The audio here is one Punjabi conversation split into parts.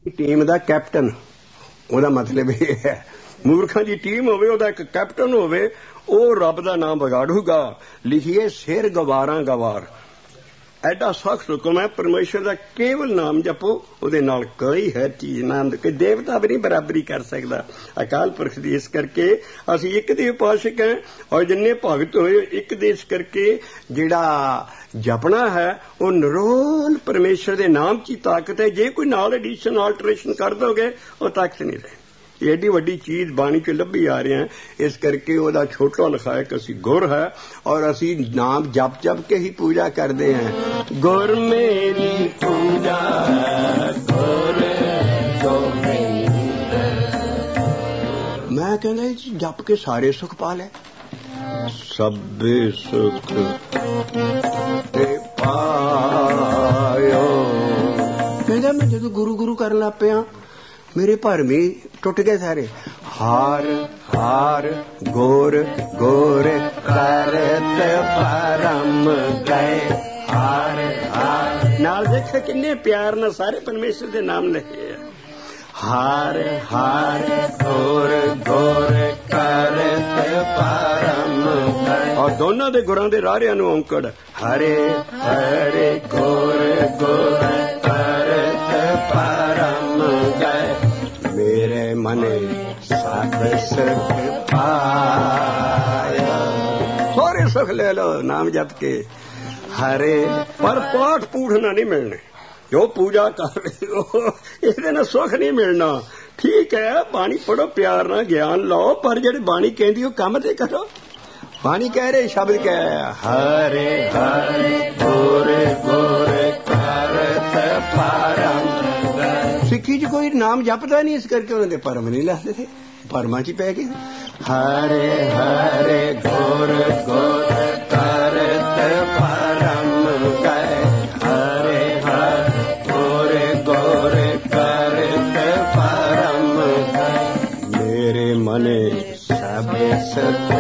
टीम का कैप्टन ਉਹਦਾ ਮਤਲਬ ਇਹ ਹੈ ਮੂਰਖਾਂ ਦੀ ਟੀਮ ਹੋਵੇ ਉਹਦਾ ਇੱਕ ਕੈਪਟਨ ਹੋਵੇ ਉਹ ਰੱਬ ਦਾ ਨਾਮ ਵਿਗਾੜੂਗਾ। ਲਿਖੀਏ ਸਿਰ ਗਵਾਰਾਂ ਗਵਾਰ ਐਡਾ ਸਖਤ ਹੁਕਮ ਹੈ ਪਰਮੇਸ਼ਰ ਦਾ ਕੇਵਲ ਨਾਮ ਜਪੋ ਉਹਦੇ ਨਾਲ ਕੋਈ ਹੈ ਚੀਜ਼ ਨਾਮ ਕਿ ਦੇਵਤਾ ਵੀ ਨਹੀਂ ਬਰਾਬਰੀ ਕਰ ਸਕਦਾ ਅਕਾਲ ਪੁਰਖ ਦੀ। ਇਸ ਕਰਕੇ ਅਸੀਂ ਇੱਕ ਦੇ ਉਪਾਸਕ ਹਾਂ ਔਰ ਜਿੰਨੇ ਭਗਤ ਹੋਏ ਇੱਕ ਦੇ। ਇਸ ਕਰਕੇ ਜਿਹੜਾ ਜਪਣਾ ਹੈ ਉਹ ਨਿਰੋਲ ਪਰਮੇਸ਼ਰ ਦੇ ਨਾਮ 'ਚ ਹੀ ਤਾਕਤ ਹੈ। ਜੇ ਕੋਈ ਨਾਲ ਐਡੀਸ਼ਨ ਆਲਟਰੇਸ਼ਨ ਕਰ ਦੋਗੇ ਉਹ ਤਾਕਤ ਨਹੀਂ ਰਹੇ। एडी वड्डी चीज बाणी च लभी आ रहे हैं। इस करके ओदा छोटा लिखाया कि असी गुर है और असी नाम जप जप के ही पूजा करते हैं। गुर मेरी पूजा गुर जो मैं कहना जप के सारे सुख पा ले सबे सुख पायो। कहता मैं जो गुरु गुरु कर ला पिया मेरे भरमे टुट गए सारे। हार हार गोर गोर करत परम गए हार हार नाल देखे किन्ने प्यार नाल सारे परमेश्वर दे नाम लिखे है। हार हार गोर गोर करत परम गए और दोनों दे गुरां दे राहियां नूं औंकड़ हरे हरे गोर गोर करत परम गए मेरे मने साध सुख पाया। सारे सुख ले लो नाम जप के हरे पर पाठ पूछना नहीं मिलने जो पूजा कर रहे हो इसदे नाल सुख नहीं मिलना। ठीक है बाणी पढ़ो प्यार नाल ज्ञान लो पर जेड़ी बाणी कहंदी ओ काम ते करो। बाणी कह रहे शब्द कह हरे हरे गोरे गोरे करत परम। सिक्खी च कोई नाम जपदा नहीं इस करके उन्होंने परम नहीं लाते थे परमा च पै गए। हरे हरे गोर गोर करत परम गए हरे हरे गोर गोर करत परम गए मेरे मने सब सुख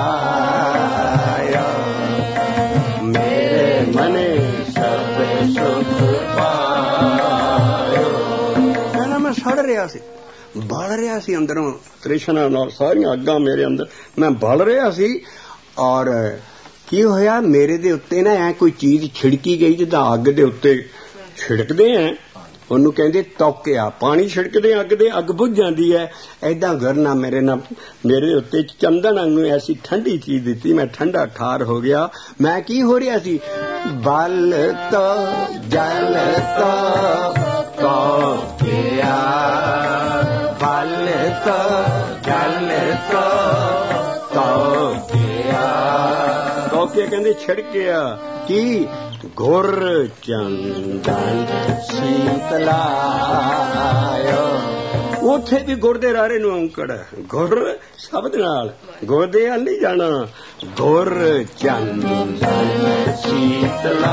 पाया मेरे मने सब सुख पाया। मैं सड़ रहा सी बल रहा सी अंदरों तृष्णा नाल सारियां अग्गां मेरे अंदर मैं बल रहा सी और की होया मेरे दे उत्ते ना ऐ कोई चीज छिड़की गई जिद्दां अग दे उत्ते छिड़कदे हैं ਉਹਨੂੰ ਕਹਿੰਦੇ ਤੌਕਿਆ ਪਾਣੀ ਛਿੜਕਦੇ ਅੱਗ ਦੇ ਅੱਗ ਬੁੱਝ ਜਾਂਦੀ ਹੈ। ਐਦਾਂ ਗਰਨਾ ਮੇਰੇ ਉੱਤੇ ਚੰਦਨ ਵਾਂਗੂ ਐਸੀ ਠੰਡੀ ਚੀਜ਼ ਦਿੱਤੀ ਮੈਂ ਠੰਡਾ ਠਾਰ ਹੋ ਗਿਆ। ਮੈਂ ਕੀ ਹੋ ਰਿਹਾ ਸੀ ਬਲ ਤੋਂ ਜਲ ਤੋਂ ਤੌਕਿਆ ਬਲ ਤੋਂ ਜਲ ਤੋਂ ਤੌਕਿਆ ਤੌਕਿਆ ਕਹਿੰਦੇ ਛਿੜਕਿਆ ਕੀ ਗੁਰ ਚੰਦਨ ਸੀਤਲਾਇਓ। ਉੱਥੇ ਵੀ ਗੁਰ ਦੇ ਰਾਰੇ ਨੂੰ ਔਂਕੜ ਗੁਰ ਸ਼ਬਦ ਨਾਲ ਗੁਰ ਦੇ ਵੱਲ ਨਹੀਂ ਜਾਣਾ। ਗੁਰ ਚੰਦਨ ਸੀਤਲਾਇਓ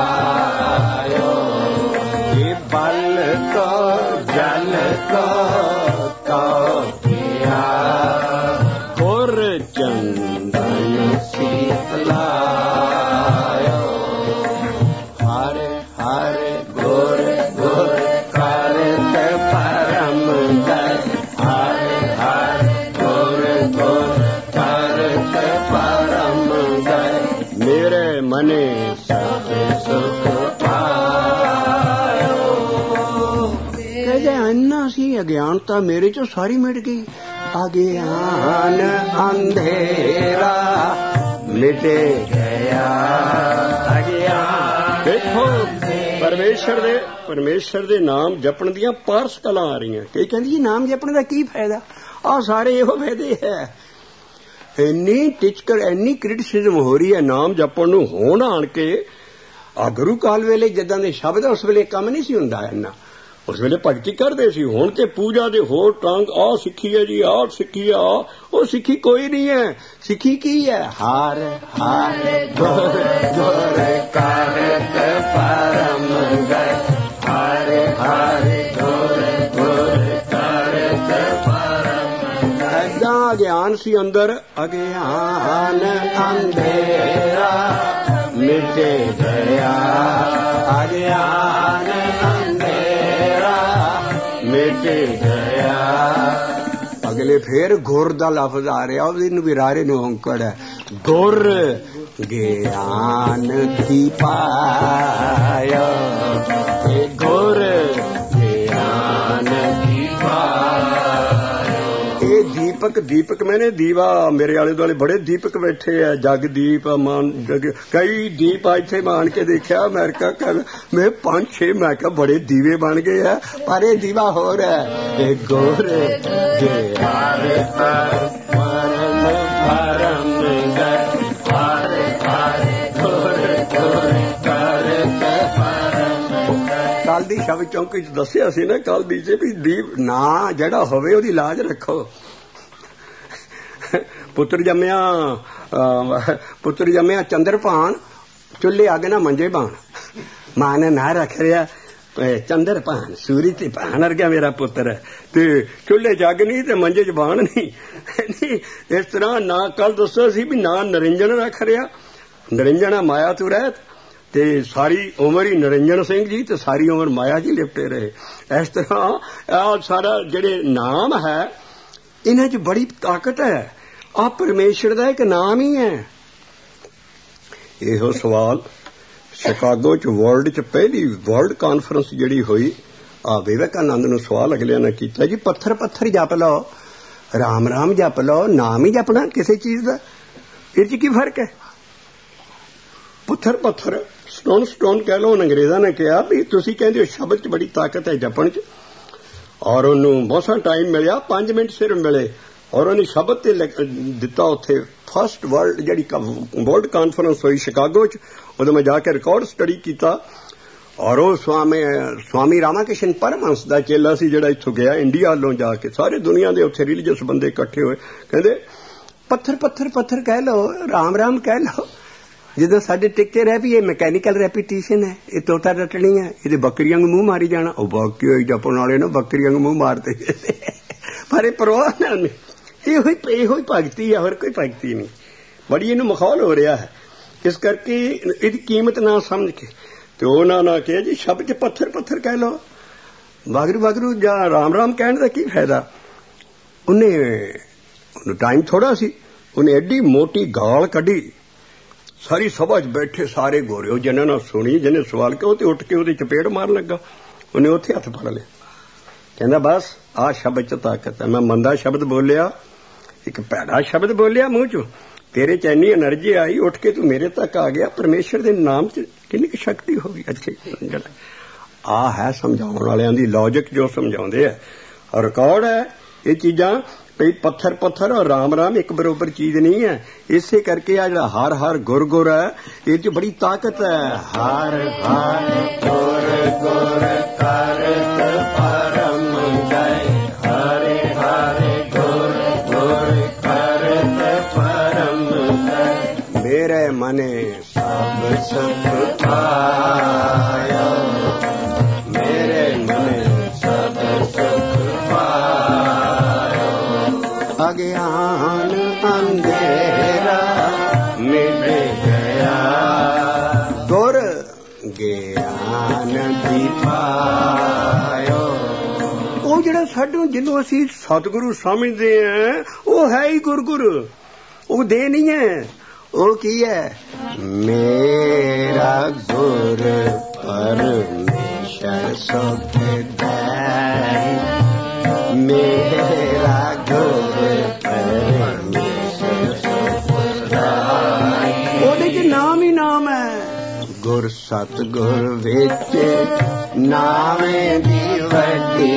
ਇਹ ਬਲ ਕੋ ਜਲ ਕੋ ਤੌਕਿਆ ਗੁਰ ਚੰਦਨ ਸੀਤਲਾਇਓ। मने सब सुख पायो। कहते अन्ना सी अज्ञानता मेरे चो सारी मिट गई। अज्ञान अंधेरा मिटे गया अज्ञान। देखो परमेश्वर दे नाम जपण दियां पारस कलां आ रही हैं। कई कहंदी जी नाम जपण दा की फायदा आ सारे इहो फायदे है। ਇੰਨੀ ਟਿਚਕਰ ਇੰਨੀ ਕ੍ਰਿਟਿਸਿਜ਼ਮ ਹੋ ਰਹੀ ਹੈ ਨਾਮ ਜਪਣ ਨੂੰ ਹੋਣ ਆਣ ਕੇ ਆ ਗੁਰੂ ਕਾਲ ਵੇਲੇ ਜਿੱਦਾਂ ਦੇ ਸ਼ਬਦ ਉਸ ਵੇਲੇ ਕੰਮ ਨਹੀਂ ਸੀ ਹੁੰਦਾ ਇੰਨਾ ਉਸ ਵੇਲੇ ਭਗਤੀ ਕਰਦੇ ਸੀ। ਹੁਣ ਤੇ ਪੂਜਾ ਦੇ ਹੋਰ ਟੰਗ ਆ ਸਿੱਖੀ ਹੈ ਜੀ ਆ ਸਿੱਖੀ ਆ ਉਹ ਸਿੱਖੀ ਕੋਈ ਨਹੀਂ ਹੈ। ਸਿੱਖੀ ਕੀ ਹੈ ਹਾਰ ਹਾਰ ਗੁਰ ਗੁਰ ਕਰਤ ਪਰਮ ਗਏ ਹਾਰੇ ਹਾਰੇ ਗੁਰ ਗੁਰ ਕਰਤ ज्ञान सी अंदर अज्ञान अंधेरा मिटे गया अज्ञान अंधेरा ਮਿਟ ਗਿਆ। ਅਗਲੇ ਫੇਰ ਗੁਰ ਦਾ ਲਫ਼ਜ਼ ਆ ਰਿਹਾ, ਉਹਨੂੰ ਵੀ ਰਾਰੇ ਨੂੰ ਔਂਕੜ ਹੈ। ਗੁਰ ਗਿਆਨ ਦੀਪਾਇਆ, ਇਹ ਗੁਰ ਗਿਆਨ ਦੀਪਾਇਆ। ਇਹ ਦੀਪਕ ਮੈਨੇ ਦੀਵਾ, ਮੇਰੇ ਆਲੇ ਦੁਆਲੇ ਬੜੇ ਦੀਪਕ ਬੈਠੇ ਆ, ਜਗਦੀਪ ਕਈ ਦੀਪ ਇੱਥੇ ਮਾਣ ਕੇ ਦੇਖਿਆ ਅਮਰੀਕਾ ਮੈਂ 5-6 ਮੈਂ ਕਿਹਾ ਬੜੇ ਦੀਵੇ ਬਣ ਗਏ ਆ, ਪਰ ਇਹ ਦੀਵਾ ਹੋਰ ਹੈ। ਇਹ ਗੁਰ ਗਿਆਨ ਕੱਲ ਦੀ ਸ਼ਬਦ ਚੌਂਕੀ ਚ ਦੱਸਿਆ ਸੀ ਨਾ, ਕੱਲ ਦੀ ਵੀ ਦੀਪ ਨਾ ਜਿਹੜਾ ਹੋਵੇ ਉਹਦੀ ਲਾਜ ਰੱਖੋ। ਪੁੱਤਰ ਜੰਮਿਆ ਚੰਦਰਪਾਨ, ਚੁੱਲ੍ਹੇ ਅੱਗ ਨਾ ਮੰਜੇ ਬਾਣ। ਮਾਂ ਨੇ ਨਾ ਰੱਖ ਰਿਹਾ ਚੰਦਰਪਾਨ, ਸੂਰੀ ਤੇ ਭਾਨ ਵਰਗਾ ਮੇਰਾ ਪੁੱਤਰ ਹੈ, ਤੇ ਚੁੱਲ੍ਹੇ ਚ ਅੱਗ ਨਹੀਂ ਤੇ ਮੰਜੇ ਚ ਬਾਣ ਨਹੀਂ। ਇਸ ਤਰ੍ਹਾਂ ਨਾ ਕੱਲ ਦੱਸਿਆ ਸੀ ਵੀ ਨਾ ਨਰਿੰਜਨ ਰੱਖ ਰਿਹਾ, ਨਰਿੰਜਨ ਮਾਇਆ ਤੂੰ ਰਹਿਤ, ਤੇ ਸਾਰੀ ਉਮਰ ਹੀ ਨਰਿੰਜਨ ਸਿੰਘ ਜੀ ਤੇ ਸਾਰੀ ਉਮਰ ਮਾਇਆ ਜੀ ਲਿਪਟੇ ਰਹੇ। ਇਸ ਤਰ੍ਹਾਂ ਆਹ ਸਾਰਾ ਜਿਹੜੇ ਨਾਮ ਹੈ ਇਹਨਾਂ 'ਚ ਬੜੀ ਤਾਕਤ ਹੈ। ਆਹ ਪਰਮੇਸ਼ਰ ਦਾ ਇੱਕ ਨਾਮ ਹੀ ਹੈ। ਇਹੋ ਸਵਾਲ ਸ਼ਿਕਾਗੋ 'ਚ ਵਰਲਡ 'ਚ ਪਹਿਲੀ ਵਰਲਡ ਕਾਨਫਰੰਸ ਜਿਹੜੀ ਹੋਈ, ਆ ਵਿਵੇਕਾਨੰਦ ਨੂੰ ਸਵਾਲ ਅਗਲਿਆਂ ਨੇ ਕੀਤਾ ਜੀ ਪੱਥਰ ਪੱਥਰ ਜਪ ਲਓ, ਰਾਮ ਰਾਮ ਜਪ ਲਓ, ਨਾਮ ਹੀ ਜਪਣਾ ਕਿਸੇ ਚੀਜ਼ ਦਾ, ਇਹ 'ਚ ਕੀ ਫਰਕ ਹੈ? ਪੱਥਰ ਸਟੋਨ ਕਹਿ ਲਓ। ਅੰਗਰੇਜ਼ਾਂ ਨੇ ਕਿਹਾ ਵੀ ਤੁਸੀਂ ਕਹਿੰਦੇ ਹੋ ਸ਼ਬਦ 'ਚ ਬੜੀ ਤਾਕਤ ਹੈ ਜਪਣ 'ਚ, ਔਰ ਉਹਨੂੰ ਬਹੁਤ ਟਾਈਮ ਮਿਲਿਆ, 5 ਮਿੰਟ ਸਿਰਫ ਮਿਲੇ, ਔਰ ਉਹਨੇ ਸ਼ਬਦ ਤੇ ਦਿੱਤਾ ਉੱਥੇ। ਫਸਟ ਵਰਲਡ ਜਿਹੜੀ ਵਰਲਡ ਕਾਨਫਰੰਸ ਹੋਈ ਸ਼ਿਕਾਗੋ 'ਚ, ਉਦੋਂ ਮੈਂ ਜਾ ਕੇ ਰਿਕਾਰਡ ਸਟੱਡੀ ਕੀਤਾ, ਔਰ ਉਹ ਸਵਾਮੀ ਰਾਮਾ ਕ੍ਰਿਸ਼ਨ ਪਰਮਹੰਸ ਦਾ ਚੇਲਾ ਸੀ ਜਿਹੜਾ ਇੱਥੋਂ ਗਿਆ ਇੰਡੀਆ ਵੱਲੋਂ ਜਾ ਕੇ। ਸਾਰੇ ਦੁਨੀਆ ਦੇ ਉੱਥੇ ਰਿਲੀਜੀਅਸ ਬੰਦੇ ਇਕੱਠੇ ਹੋਏ, ਕਹਿੰਦੇ ਪੱਥਰ ਕਹਿ ਲਓ, ਰਾਮ ਰਾਮ ਕਹਿ ਲਓ। ਜਦੋਂ ਸਾਡੇ ਟਿੱਕੇ ਰਹਿ ਵੀ ਇਹ ਮਕੈਨੀਕਲ ਰੈਪੀਟੀਸ਼ਨ ਹੈ, ਇਹ ਤੋਤਾ ਰੱਟਣੀ ਹੈ, ਇਹਦੇ ਬੱਕਰੀਆਂ ਨੂੰ ਮੂੰਹ ਮਾਰੀ ਜਾਣਾ। ਉਹ ਬਾਕੀ ਹੋਈ ਜਪਣ ਵਾਲੇ ਨਾ ਬੱਕਰੀਆਂ ਨੂੰ ਮੂੰਹ ਮਾਰਦੇ, ਪਰ ਇਹ ਪਰਵਾਹ ਨਹੀਂ, ਇਹੋ ਹੀ ਭਗਤੀ ਹੈ, ਹੋਰ ਕੋਈ ਭਗਤੀ ਨਹੀਂ। ਬੜੀ ਇਹਨੂੰ ਮਖੌਲ ਹੋ ਰਿਹਾ ਹੈ, ਇਸ ਕਰਕੇ ਇਹਦੀ ਕੀਮਤ ਨਾ ਸਮਝ ਕੇ ਤੇ ਉਹ ਨਾ ਕਿਹਾ ਜੀ ਸ਼ਬਦ 'ਚ ਪੱਥਰ ਕਹਿ ਲਓ, ਵਾਗਰੂ ਜਾਂ ਰਾਮ ਰਾਮ ਕਹਿਣ ਦਾ ਕੀ ਫਾਇਦਾ? ਉਹਨੂੰ ਟਾਈਮ ਥੋੜਾ ਸੀ, ਉਹਨੇ ਐਡੀ ਮੋਟੀ ਗਾਲ ਕੱਢੀ, ਸਾਰੀ ਸਭਾ 'ਚ ਬੈਠੇ ਸਾਰੇ ਗੋਰੇ, ਉਹ ਜਿਹਨਾਂ ਨਾਲ ਸੁਣੀ, ਜਿਹਨੇ ਸਵਾਲ ਕਿਹਾ, ਉਹ ਤੇ ਉੱਠ ਕੇ ਉਹਦੀ ਚਪੇੜ ਮਾਰਨ ਲੱਗਾ। ਉਹਨੇ ਉੱਥੇ ਹੱਥ ਫੜ ਲਿਆ, ਕਹਿੰਦਾ ਬਸ ਆਹ ਸ਼ਬਦ 'ਚ ਤਾਕਤ ਹੈ। ਮੈਂ ਮੰਦਾ ਸ਼ਬਦ ਬੋਲਿਆ, ਇੱਕ ਭੈੜਾ ਸ਼ਬਦ ਬੋਲਿਆ ਮੂੰਹ 'ਚੋਂ, ਤੇਰੇ 'ਚ ਇੰਨੀ ਐਨਰਜੀ ਆਈ, ਉੱਠ ਕੇ ਤੂੰ ਮੇਰੇ ਤੱਕ ਆ ਗਿਆ। ਪਰਮੇਸ਼ਰ ਦੇ ਨਾਮ 'ਚ ਕਿੰਨੀ ਕੁ ਸ਼ਕਤੀ ਹੋ ਗਈ। ਅੱਛੇ ਆਹ ਹੈ ਸਮਝਾਉਣ ਵਾਲਿਆਂ ਦੀ ਲੌਜਿਕ, ਜੋ ਸਮਝਾਉਂਦੇ ਆ। ਰਿਕਾਰਡ ਹੈ ਇਹ ਚੀਜ਼ਾਂ ਭਈ ਪੱਥਰ ਔਰ ਰਾਮ ਰਾਮ ਇੱਕ ਬਰੋਬਰ ਚੀਜ਼ ਨਹੀਂ ਹੈ। ਇਸੇ ਕਰਕੇ ਆ ਜਿਹੜਾ ਹਰ ਗੁਰ ਹੈ, ਇਹ 'ਚ ਬੜੀ ਤਾਕਤ ਹੈ। ਹਰ ਗੁਰ ਕਰਤ ਪਰਮ ਗਏ, ਹਰੇ ਗੁਰ ਕਰਤ ਪਰਮ ਗਏ। ਮੇਰੇ ਮਨੇ ਸਭ ਸੁਖ ਪਾਇਆ, ਮੇਰੇ ਮਨੇ ਸਭ ਸੁਖ ਅਗਿਆਨ ਅੰਧੇਰਾ ਮਿਟ ਗਿਆ, ਗੁਰ ਗਿਆਨ ਦੀਪਾਇਓ। ਉਹ ਜਿਹੜਾ ਸਾਨੂੰ ਜਿਹਨੂੰ ਅਸੀਂ ਸਤਿਗੁਰੂ ਸਮਝਦੇ ਹਾਂ, ਉਹ ਹੈ ਹੀ ਗੁਰੂ, ਉਹ ਦੇ ਨਹੀਂ ਹੈ। ਉਹ ਕੀ ਹੈ? ਮੇਰਾ ਗੁਰ ਪਰਮੇਸ਼ਰ ਸੁਖ ਦੇ, ਮੇਰਾ ਗੁਰ ਪਰਮੇਸ਼ਰ ਸੁਖ ਦੇ। ਉਹਦੇ 'ਚ ਨਾਮ ਹੀ ਨਾਮ ਹੈ। ਗੁਰ ਸਤਿਗੁਰ ਵਿੱਚ ਨਾਵੇਂ ਦੀ ਵੱਡੀ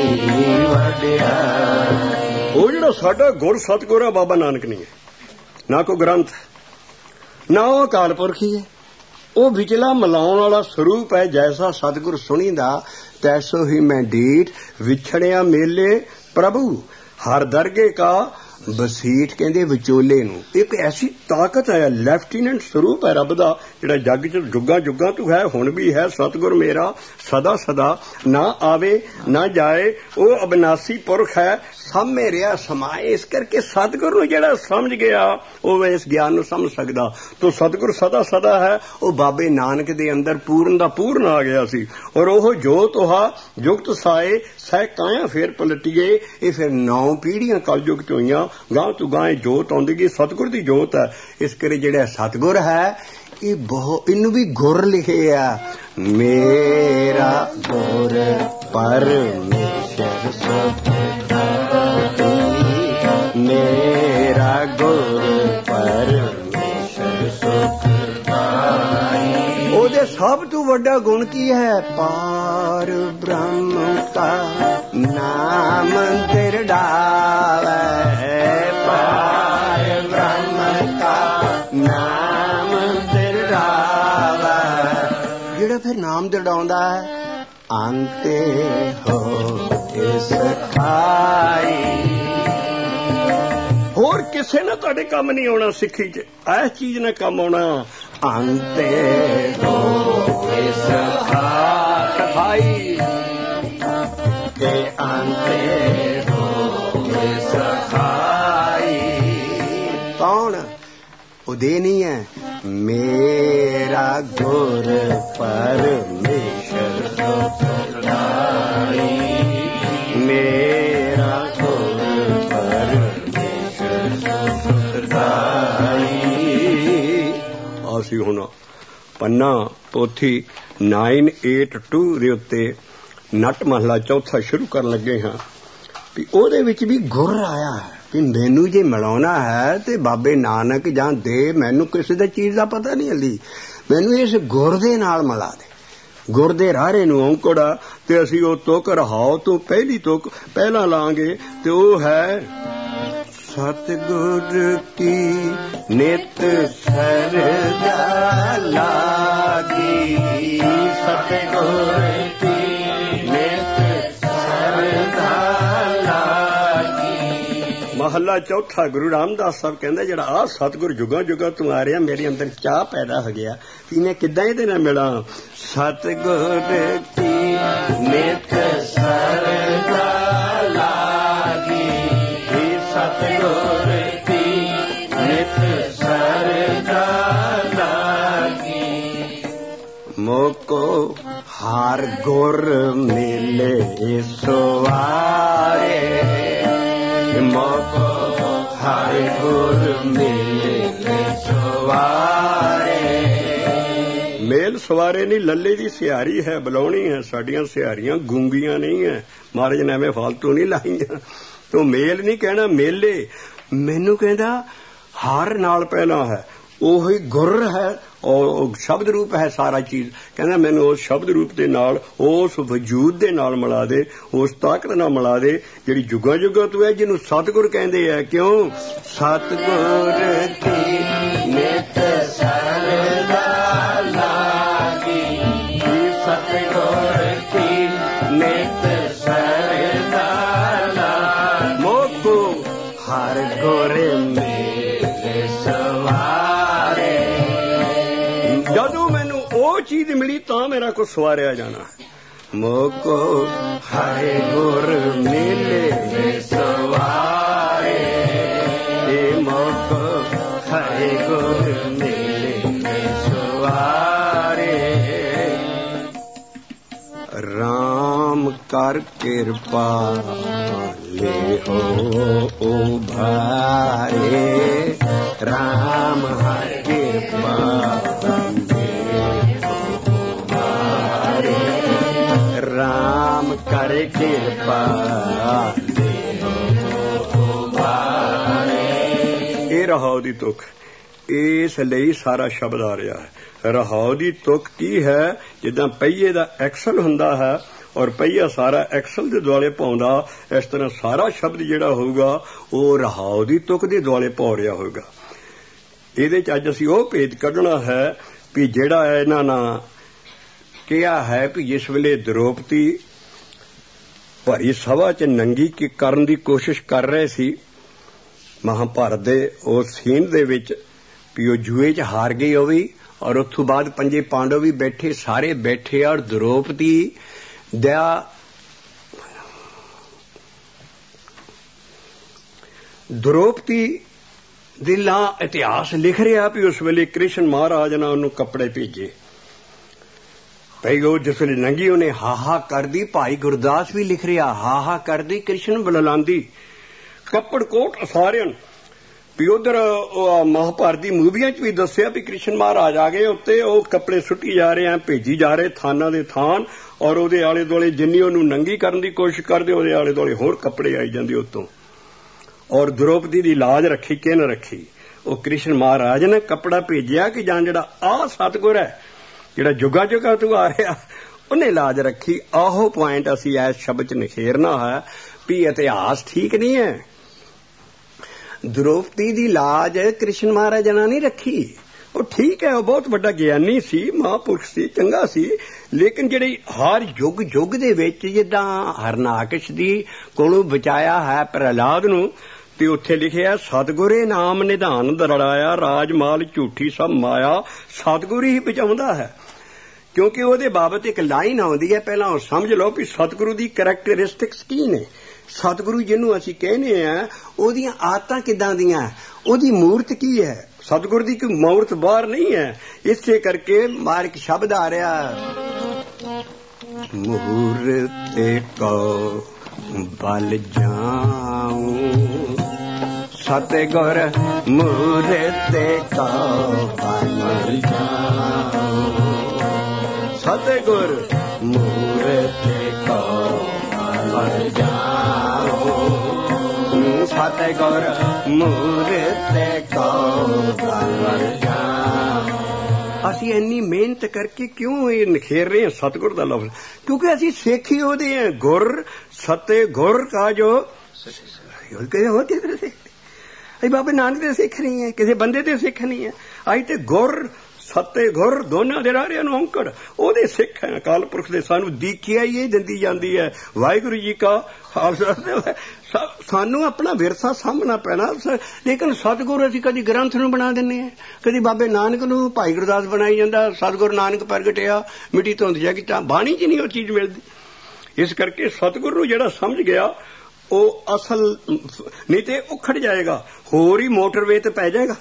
ਵਡਿਆਈ। ਉਹ ਜਿਹੜਾ ਸਾਡਾ ਗੁਰ ਸਤਿਗੁਰ ਹੈ, ਬਾਬਾ ਨਾਨਕ ਨਹੀਂ ਹੈ, ਨਾ ਕੋਈ ਗ੍ਰੰਥ, ਨਾ ਉਹ ਅਕਾਲ ਪੁਰਖ ਹੀ ਹੈ। ਉਹ ਵਿਚਲਾ ਮਿਲਾਉਣ ਵਾਲਾ ਸਰੂਪ ਹੈ। ਜੈਸਾ ਸਤਿਗੁਰ ਸੁਣੀਦਾ ਤੈਸੋ ਹੀ ਮੈਂ ਡੀਠ, ਵਿਛੜਿਆ ਮੇਲੇ ਪ੍ਰਭੂ, ਹਰ ਦਰਗੇ ਕਾ ਬਸੀਠ ਕਹਿੰਦੇ ਵਿਚੋਲੇ ਨੂੰ। ਇੱਕ ਐਸੀ ਤਾਕਤ ਹੈ, ਲੈਫਟੀਨੈਂਟ ਸਰੂਪ ਹੈ ਰੱਬ ਦਾ, ਜਿਹੜਾ ਜੱਗ ਚ ਜੁੱਗਾਂ ਜੁੱਗਾਂ ਤੋਂ ਹੈ, ਹੁਣ ਵੀ ਹੈ। ਸਤਿਗੁਰ ਮੇਰਾ ਸਦਾ ਸਦਾ ਨਾ ਆਵੇ ਨਾ ਜਾਏ, ਉਹ ਅਬਨਾਸੀ ਪੁਰਖ ਹੈ, ਸਾਹਮਣੇ ਰਿਹਾ ਸਮਾਏ। ਇਸ ਕਰਕੇ ਸਤਿਗੁਰ ਨੂੰ ਜਿਹੜਾ ਸਮਝ ਗਿਆ ਉਹ ਇਸ ਗਿਆਨ ਨੂੰ ਸਮਝ ਸਕਦਾ। ਤੋ ਸਤਿਗੁਰ ਸਦਾ ਸਦਾ ਹੈ, ਉਹ ਬਾਬੇ ਨਾਨਕ ਦੇ ਅੰਦਰ ਪੂਰਨ ਦਾ ਪੂਰਨ ਆ ਗਿਆ ਸੀ। ਔਰ ਉਹ ਜੋਤ ਉਹਾ ਜੁਗਤ ਸਾਏ ਸਹਿ ਕਾਇਆ ਫੇਰ ਪਲਟੀਏ। ਇਹ ਫਿਰ 9 ਪੀੜ੍ਹੀਆਂ ਕਲਯੁਗ ਚ ਹੋਈਆਂ, ਗਾਂ ਤੋਂ ਗਾਂ ਜੋਤ ਆਉਂਦੀ ਗਈ, ਸਤਿਗੁਰ ਦੀ ਜੋਤ ਹੈ। ਇਸ ਕਰਕੇ ਜਿਹੜਾ ਸਤਿਗੁਰ ਹੈ ਇਹ ਬਹੁਤ, ਇਹਨੂੰ ਵੀ ਗੁਰ ਲਿਖੇ ਆ। ਮੇਰਾ ਗੁਰ ਪਰਮੇਸ਼ਰ ਮੇਰਾ ਗੁਰ ਪਰਮੇਸ਼ਰ ਸੁਖਦਾਈ। ਉਹਦੇ ਸਭ ਤੋਂ ਵੱਡਾ ਗੁਣ ਕੀ ਹੈ? ਪਾਰ ਬ੍ਰਹਮ ਕਾ ਨਾਮ ਦਿਰੜਾਵੇ, ਪਾਰ ਬ੍ਰਹਮ ਕਾ ਨਾਮ ਦਿਰੜਾਵੇ। ਜਿਹੜਾ ਫਿਰ ਨਾਮ ਦਿਰੜਾਉਂਦਾ ਹੈ, ਅੰਤੇ ਹੋ ਇਸ ਖਾਈ। ਹੋਰ ਕਿਸੇ ਨੇ ਤੁਹਾਡੇ ਕੰਮ ਨਹੀਂ ਆਉਣਾ ਸਿੱਖੀ ਚ, ਇਸ ਚੀਜ਼ ਨੇ ਕੰਮ ਆਉਣਾ। ਅੰਤੇ ਹੋ ਇਸ ਖਾਈ ਤੇ ਅੰਤੇ ਹੋ ਇਸ ਖਾਈ। ਕੌਣ? ਉਹਦੇ ਨਹੀਂ ਹੈ, ਮੇਰਾ ਗੁਰ ਪਰਮੇਸ਼ਰ ਸੁਖਦਾਈ, ਮੇਰਾ ਗੁਰ ਪਰਮੇਸ਼ਰ ਸੁਖਦਾਈ। ਅਸੀਂ ਹੁਣ ਪੰਨਾ ਪੋਥੀ 982 ਦੇ ਉੱਤੇ ਨਟ ਮਹਲਾ ਚੌਥਾ ਸ਼ੁਰੂ ਕਰਨ ਲੱਗੇ ਹਾਂ ਵੀ ਉਹਦੇ ਵਿੱਚ ਵੀ ਗੁਰ ਆਇਆ ਹੈ ਕਿ ਮੈਨੂੰ ਜੇ ਮਿਲਾਉਣਾ ਹੈ ਤੇ ਬਾਬੇ ਨਾਨਕ ਜਾਂ ਦੇ, ਮੈਨੂੰ ਕਿਸੇ ਦਾ ਚੀਜ਼ ਦਾ ਪਤਾ ਨਹੀਂ ਹਲੀ, ਮੈਨੂੰ ਇਸ ਗੁਰ ਦੇ ਨਾਲ ਮਿਲਾ ਦੇ। ਗੁਰ ਦੇ ਰਾਹਰੇ ਨੂੰ ਔਂਕੜਾ ਤੇ ਅਸੀਂ ਉਹ ਤੁਕ ਰਹਾਉ ਤੋਂ ਪਹਿਲੀ ਤੁਕ ਪਹਿਲਾਂ ਲਾਂਗੇ ਤੇ ਉਹ ਹੈ ਸਤਿਗੁਰ ਕੀ ਨਿਤ ਸਰਦਾ ਲਾਗੀ, ਸਤਿਗੁਰ ਕੀ ਨਿਤ ਸਰਦਾ ਲਾਗੀ। ਮਹੱਲਾ ਚੌਥਾ ਗੁਰੂ ਰਾਮਦਾਸ ਸਾਹਿਬ ਕਹਿੰਦੇ ਜਿਹੜਾ ਆ ਸਤਿਗੁਰ ਜੁਗਾਂ ਜੁਗਾਂ ਤੋਂ ਆ ਰਿਹਾ, ਮੇਰੇ ਅੰਦਰ ਚਾਹ ਪੈਦਾ ਹੋ ਗਿਆ ਕਿ ਮੈਂ ਕਿੱਦਾਂ ਇਹਦੇ ਨਾਲ ਮਿਲਾਂ। ਸਤਿਗੁਰ ਕੀ ਨਿਤ ਸਰਦਾ ਲਾਗੀ, ਸਤਿਗੁਰ ਕੀ ਨਿਤ ਸਰਦਾ ਲਾਗੀ। ਮੋਕੋ ਹਰ ਗੁਰ ਮਿਲੇ ਸਵਾਰੇ, ਮੋਕੋ ਹਰ ਗੁਰ ਮਿਲੇ ਸਵਾਰੇ। ਮੇਲ ਸਵਾਰੇ ਨਹੀਂ, ਲੱਲੇ ਦੀ ਸਿਹਾਰੀ ਹੈ, ਬੁਲਾਉਣੀ ਹੈ। ਸਾਡੀਆਂ ਸਿਹਾਰੀਆਂ ਗੂੰਗੀਆਂ ਨਹੀਂ ਹੈ, ਮਹਾਰਾਜ ਨੇ ਐਵੇਂ ਫਾਲਤੂ ਨਹੀਂ ਲਾਈਆਂ। ਤੂੰ ਮੇਲ ਨਹੀਂ ਕਹਿਣਾ, ਮੇਲੇ। ਮੈਨੂੰ ਕਹਿੰਦਾ ਹਰ ਨਾਲ ਪਹਿਲਾਂ ਹੈ, ਉਹੀ ਗੁਰ ਹੈ ਔਰ ਸ਼ਬਦ ਰੂਪ ਹੈ ਸਾਰਾ ਚੀਜ਼। ਕਹਿੰਦਾ ਮੈਨੂੰ ਉਸ ਸ਼ਬਦ ਰੂਪ ਦੇ ਨਾਲ, ਉਸ ਵਜੂਦ ਦੇ ਨਾਲ ਮਿਲਾ ਦੇ, ਉਸ ਤਾਕਤ ਨਾਲ ਮਿਲਾ ਦੇ ਜਿਹੜੀ ਜੁਗਾਂ ਜੁਗਾਂ ਤੋਂ ਹੈ, ਜਿਹਨੂੰ ਸਤਿਗੁਰ ਕਹਿੰਦੇ ਆ। ਕਿਉਂ? ਸਤਿਗੁਰ ਕੀ ਨਿਤ ਸਰਦਾ ਲਾਗੀ, ਸਤਿਗੁਰ ਕੀ ਨਿਤ ਸਰਦਾ ਲਾਗੀ। ਮੋਕੋ ਹਰ ਗੁਰ ਮਿਲੇ ਸਵਾਰੇ। ਜਦੋਂ ਮੈਨੂੰ ਉਹ ਚੀਜ਼ ਮਿਲੀ ਤਾਂ ਮੇਰਾ ਕੋ ਸਵਾਰਿਆ ਜਾਣਾ। ਮੋਕੋ ਹਰ ਗੁਰ ਮਿਲੇ ਸਵਾਰੇ, ਤੇ ਮੋਕੋ ਹਰ ਗੁਰ ਮਿਲੇ ਸਵਾਰੇ। ਰਾਮ ਕਰ ਕਿਰਪਾ ਲੈ ਹੋ ਉਭਾਰੇ, ਰਾਮ ਹਰ ਕਿਰਪਾ ਰਾਮ ਕਰ ਕਿਰਪਾ ਲੈ ਹੋ ਉਭਾਰੇ। ਇਹ ਰਹਾਉ ਦੀ ਤੁਕ, ਇਸ ਲਈ ਸਾਰਾ ਸ਼ਬਦ ਆ ਰਿਹਾ ਹੈ। ਰਹਾਉ ਦੀ ਤੁਕ ਕੀ ਹੈ? ਜਿੱਦਾਂ ਪਹੀਏ ਦਾ ਐਕਸਲ ਹੁੰਦਾ ਹੈ ਔਰ ਪਹੀਆ ਸਾਰਾ ਐਕਸਲ ਦੇ ਦੁਆਲੇ ਪਾਉਂਦਾ, ਇਸ ਤਰ੍ਹਾਂ ਸਾਰਾ ਸ਼ਬਦ ਜਿਹੜਾ ਹੋਊਗਾ ਉਹ ਰਹਾਉ ਦੀ ਤੁਕ ਦੇ ਦੁਆਲੇ ਪਾ ਰਿਹਾ ਹੋਊਗਾ। ਇਹਦੇ ਚ ਅੱਜ ਅਸੀਂ ਉਹ ਭੇਦ ਕੱਢਣਾ ਹੈ ਵੀ ਜਿਹੜਾ ਇਹਨਾਂ ਨਾਲ ਕਿਹਾ ਹੈ ਵੀ ਜਿਸ ਵੇਲੇ ਦ੍ਰੋਪਦੀ ਭਰੀ ਸਭਾ ਚ ਨੰਗੀ ਕਰਨ ਦੀ ਕੋਸ਼ਿਸ਼ ਕਰ ਰਹੇ ਸੀ ਮਹਾਭਾਰਤ ਦੇ ਉਸ ਸੀਨ ਦੇ ਵਿੱਚ ਵੀ ਉਹ ਜੂਏ 'ਚ ਹਾਰ ਗਈ ਉਹ ਵੀ, ਔਰ ਉੱਥੋਂ ਬਾਅਦ 5 ਪਾਂਡਵ ਵੀ ਬੈਠੇ, ਸਾਰੇ ਬੈਠੇ, ਔਰ द्रौपदी दिला इतिहास लिख रहा भी उस वेले कृष्ण महाराज ने उन्होंने कपड़े भेजे भाई वो जिस वे नंगी उन्हें हाहा कर दी। भाई गुरदास भी लिख रहा हाहा कर दी कृष्ण बुलांदी कपड़ कोट सारियां भी। उधर महाभारत की मूवियां च भी दसिया भी कृष्ण महाराज आ गए उत्ते वो कपड़े सुट्टी जा रहे हैं, भेजी जा रहे थाना दे थान, और ਉਹਦੇ आले दुआले जिन्नी ਉਹਨੂੰ नंगी करने की कोशिश करते ਉਹਦੇ आले दुआले होर कपड़े आई जाते उत्तों। और द्रौपदी की लाज रखी कि न रखी, वो कृष्ण महाराज ने कपड़ा भेजिया कि जान जड़ा आ सतगुर है जड़ा जुगा जुगा तू आ रहा उन्हें लाज रखी। आहो पॉइंट असी इस शब्द च निखेरना है भी इतिहास ठीक नहीं है। द्रौपदी की लाज कृष्ण महाराज ने नहीं रखी, वो ठीक है, वो बहुत बड़ा ज्ञानी सी, महापुरुष सी, चंगा सी, लेकिन जिहड़ी हर युग युग दे विच जिद्दां हरनाकश दी कोलों बचाया है प्रहलाद नूं ते उत्थे लिखिया सतगुरे नाम निधान दरड़ाया राजमाल झूठी सब माया सतगुर ही बचाउंदा है। क्योंकि ਉਹਦੇ ਬਾਬਤ ਇੱਕ ਲਾਈਨ ਆਉਂਦੀ ਹੈ, ਪਹਿਲਾਂ ਉਹ ਸਮਝ ਲਓ ਵੀ ਸਤਿਗੁਰੂ ਦੀ ਕਰੈਕਟਰਿਸਟਿਕਸ ਕੀ ਨੇ। ਸਤਿਗੁਰੂ ਜਿਹਨੂੰ ਅਸੀਂ ਕਹਿੰਦੇ ਆ ਉਹਦੀਆਂ ਆਦਤਾਂ ਕਿੱਦਾਂ ਦੀਆਂ, ਉਹਦੀ ਮੂਰਤ ਕੀ ਹੈ। सतगुरु की कोई मूर्त बाहर नहीं है, इससे करके मार एक शब्द आ रहा मूर्त को बल जाऊं सतगुर मूर्त को बल जाऊं सतगुर मूर्त को बल जाऊं सतगुर मूर्त को बल जाऊं। ਅਸੀਂ ਇੰਨੀ ਮਿਹਨਤ ਕਰਕੇ ਕਿਉਂ ਇਹ ਨਿਖੇਰ ਰਹੇ ਹਾਂ ਸਤਿਗੁਰ ਦਾ ਲਫ਼ਜ਼, ਕਿਉਂਕਿ ਅਸੀਂ ਸਿੱਖ ਹੀ ਉਹਦੇ ਹਾਂ। ਗੁਰ ਸਤੇ ਗੁਰ ਕਾ ਜੋ ਕਹਿੰਦੇ ਹੋ ਕਿਧਰ ਸੇ ਅਸੀਂ ਬਾਬੇ ਨਾਨਕ ਦੇ ਸਿੱਖ ਨਹੀਂ ਹੈ, ਕਿਸੇ ਬੰਦੇ ਦੇ ਸਿੱਖ ਨਹੀਂ ਹੈ। ਅਸੀਂ ਤੇ ਗੁਰ ਸਤੇ ਗੁਰ ਦੋਨਾਂ ਦੇ ਰਾਰਿਆਂ ਨੂੰ ਔਂਕੜ ਉਹਦੇ ਸਿੱਖ ਹੈ। ਅਕਾਲ ਪੁਰਖ ਦੇ ਸਾਨੂੰ ਦੀਖਿਆ ਹੀ ਇਹ ਦਿੰਦੀ ਜਾਂਦੀ ਹੈ। ਵਾਹਿਗੁਰੂ ਜੀ ਕਾ ਖਾਲਸਾ। ਸਾਨੂੰ ਆਪਣਾ ਵਿਰਸਾ ਸਾਂਭਣਾ ਪੈਣਾ। ਲੇਕਿਨ ਸਤਿਗੁਰ ਅਸੀਂ ਕਦੀ ਗ੍ਰੰਥ ਨੂੰ ਬਣਾ ਦਿੰਦੇ ਹਾਂ, ਕਦੀ ਬਾਬੇ ਨਾਨਕ ਨੂੰ ਭਾਈ ਗੁਰਦਾਸ ਬਣਾਈ ਜਾਂਦਾ। ਸਤਿਗੁਰ ਨਾਨਕ ਪ੍ਰਗਟਿਆ ਮਿੱਟੀ ਧੁੰਦ ਜਾ ਕੀਤਾ, ਬਾਣੀ 'ਚ ਨਹੀਂ ਉਹ ਚੀਜ਼ ਮਿਲਦੀ। ਇਸ ਕਰਕੇ ਸਤਿਗੁਰ ਨੂੰ ਜਿਹੜਾ ਸਮਝ ਗਿਆ ਉਹ ਅਸਲ, ਨਹੀਂ ਤੇ ਉਖੜ ਜਾਏਗਾ, ਹੋਰ ਹੀ ਮੋਟਰਵੇ ਤੇ ਪੈ ਜਾਏਗਾ।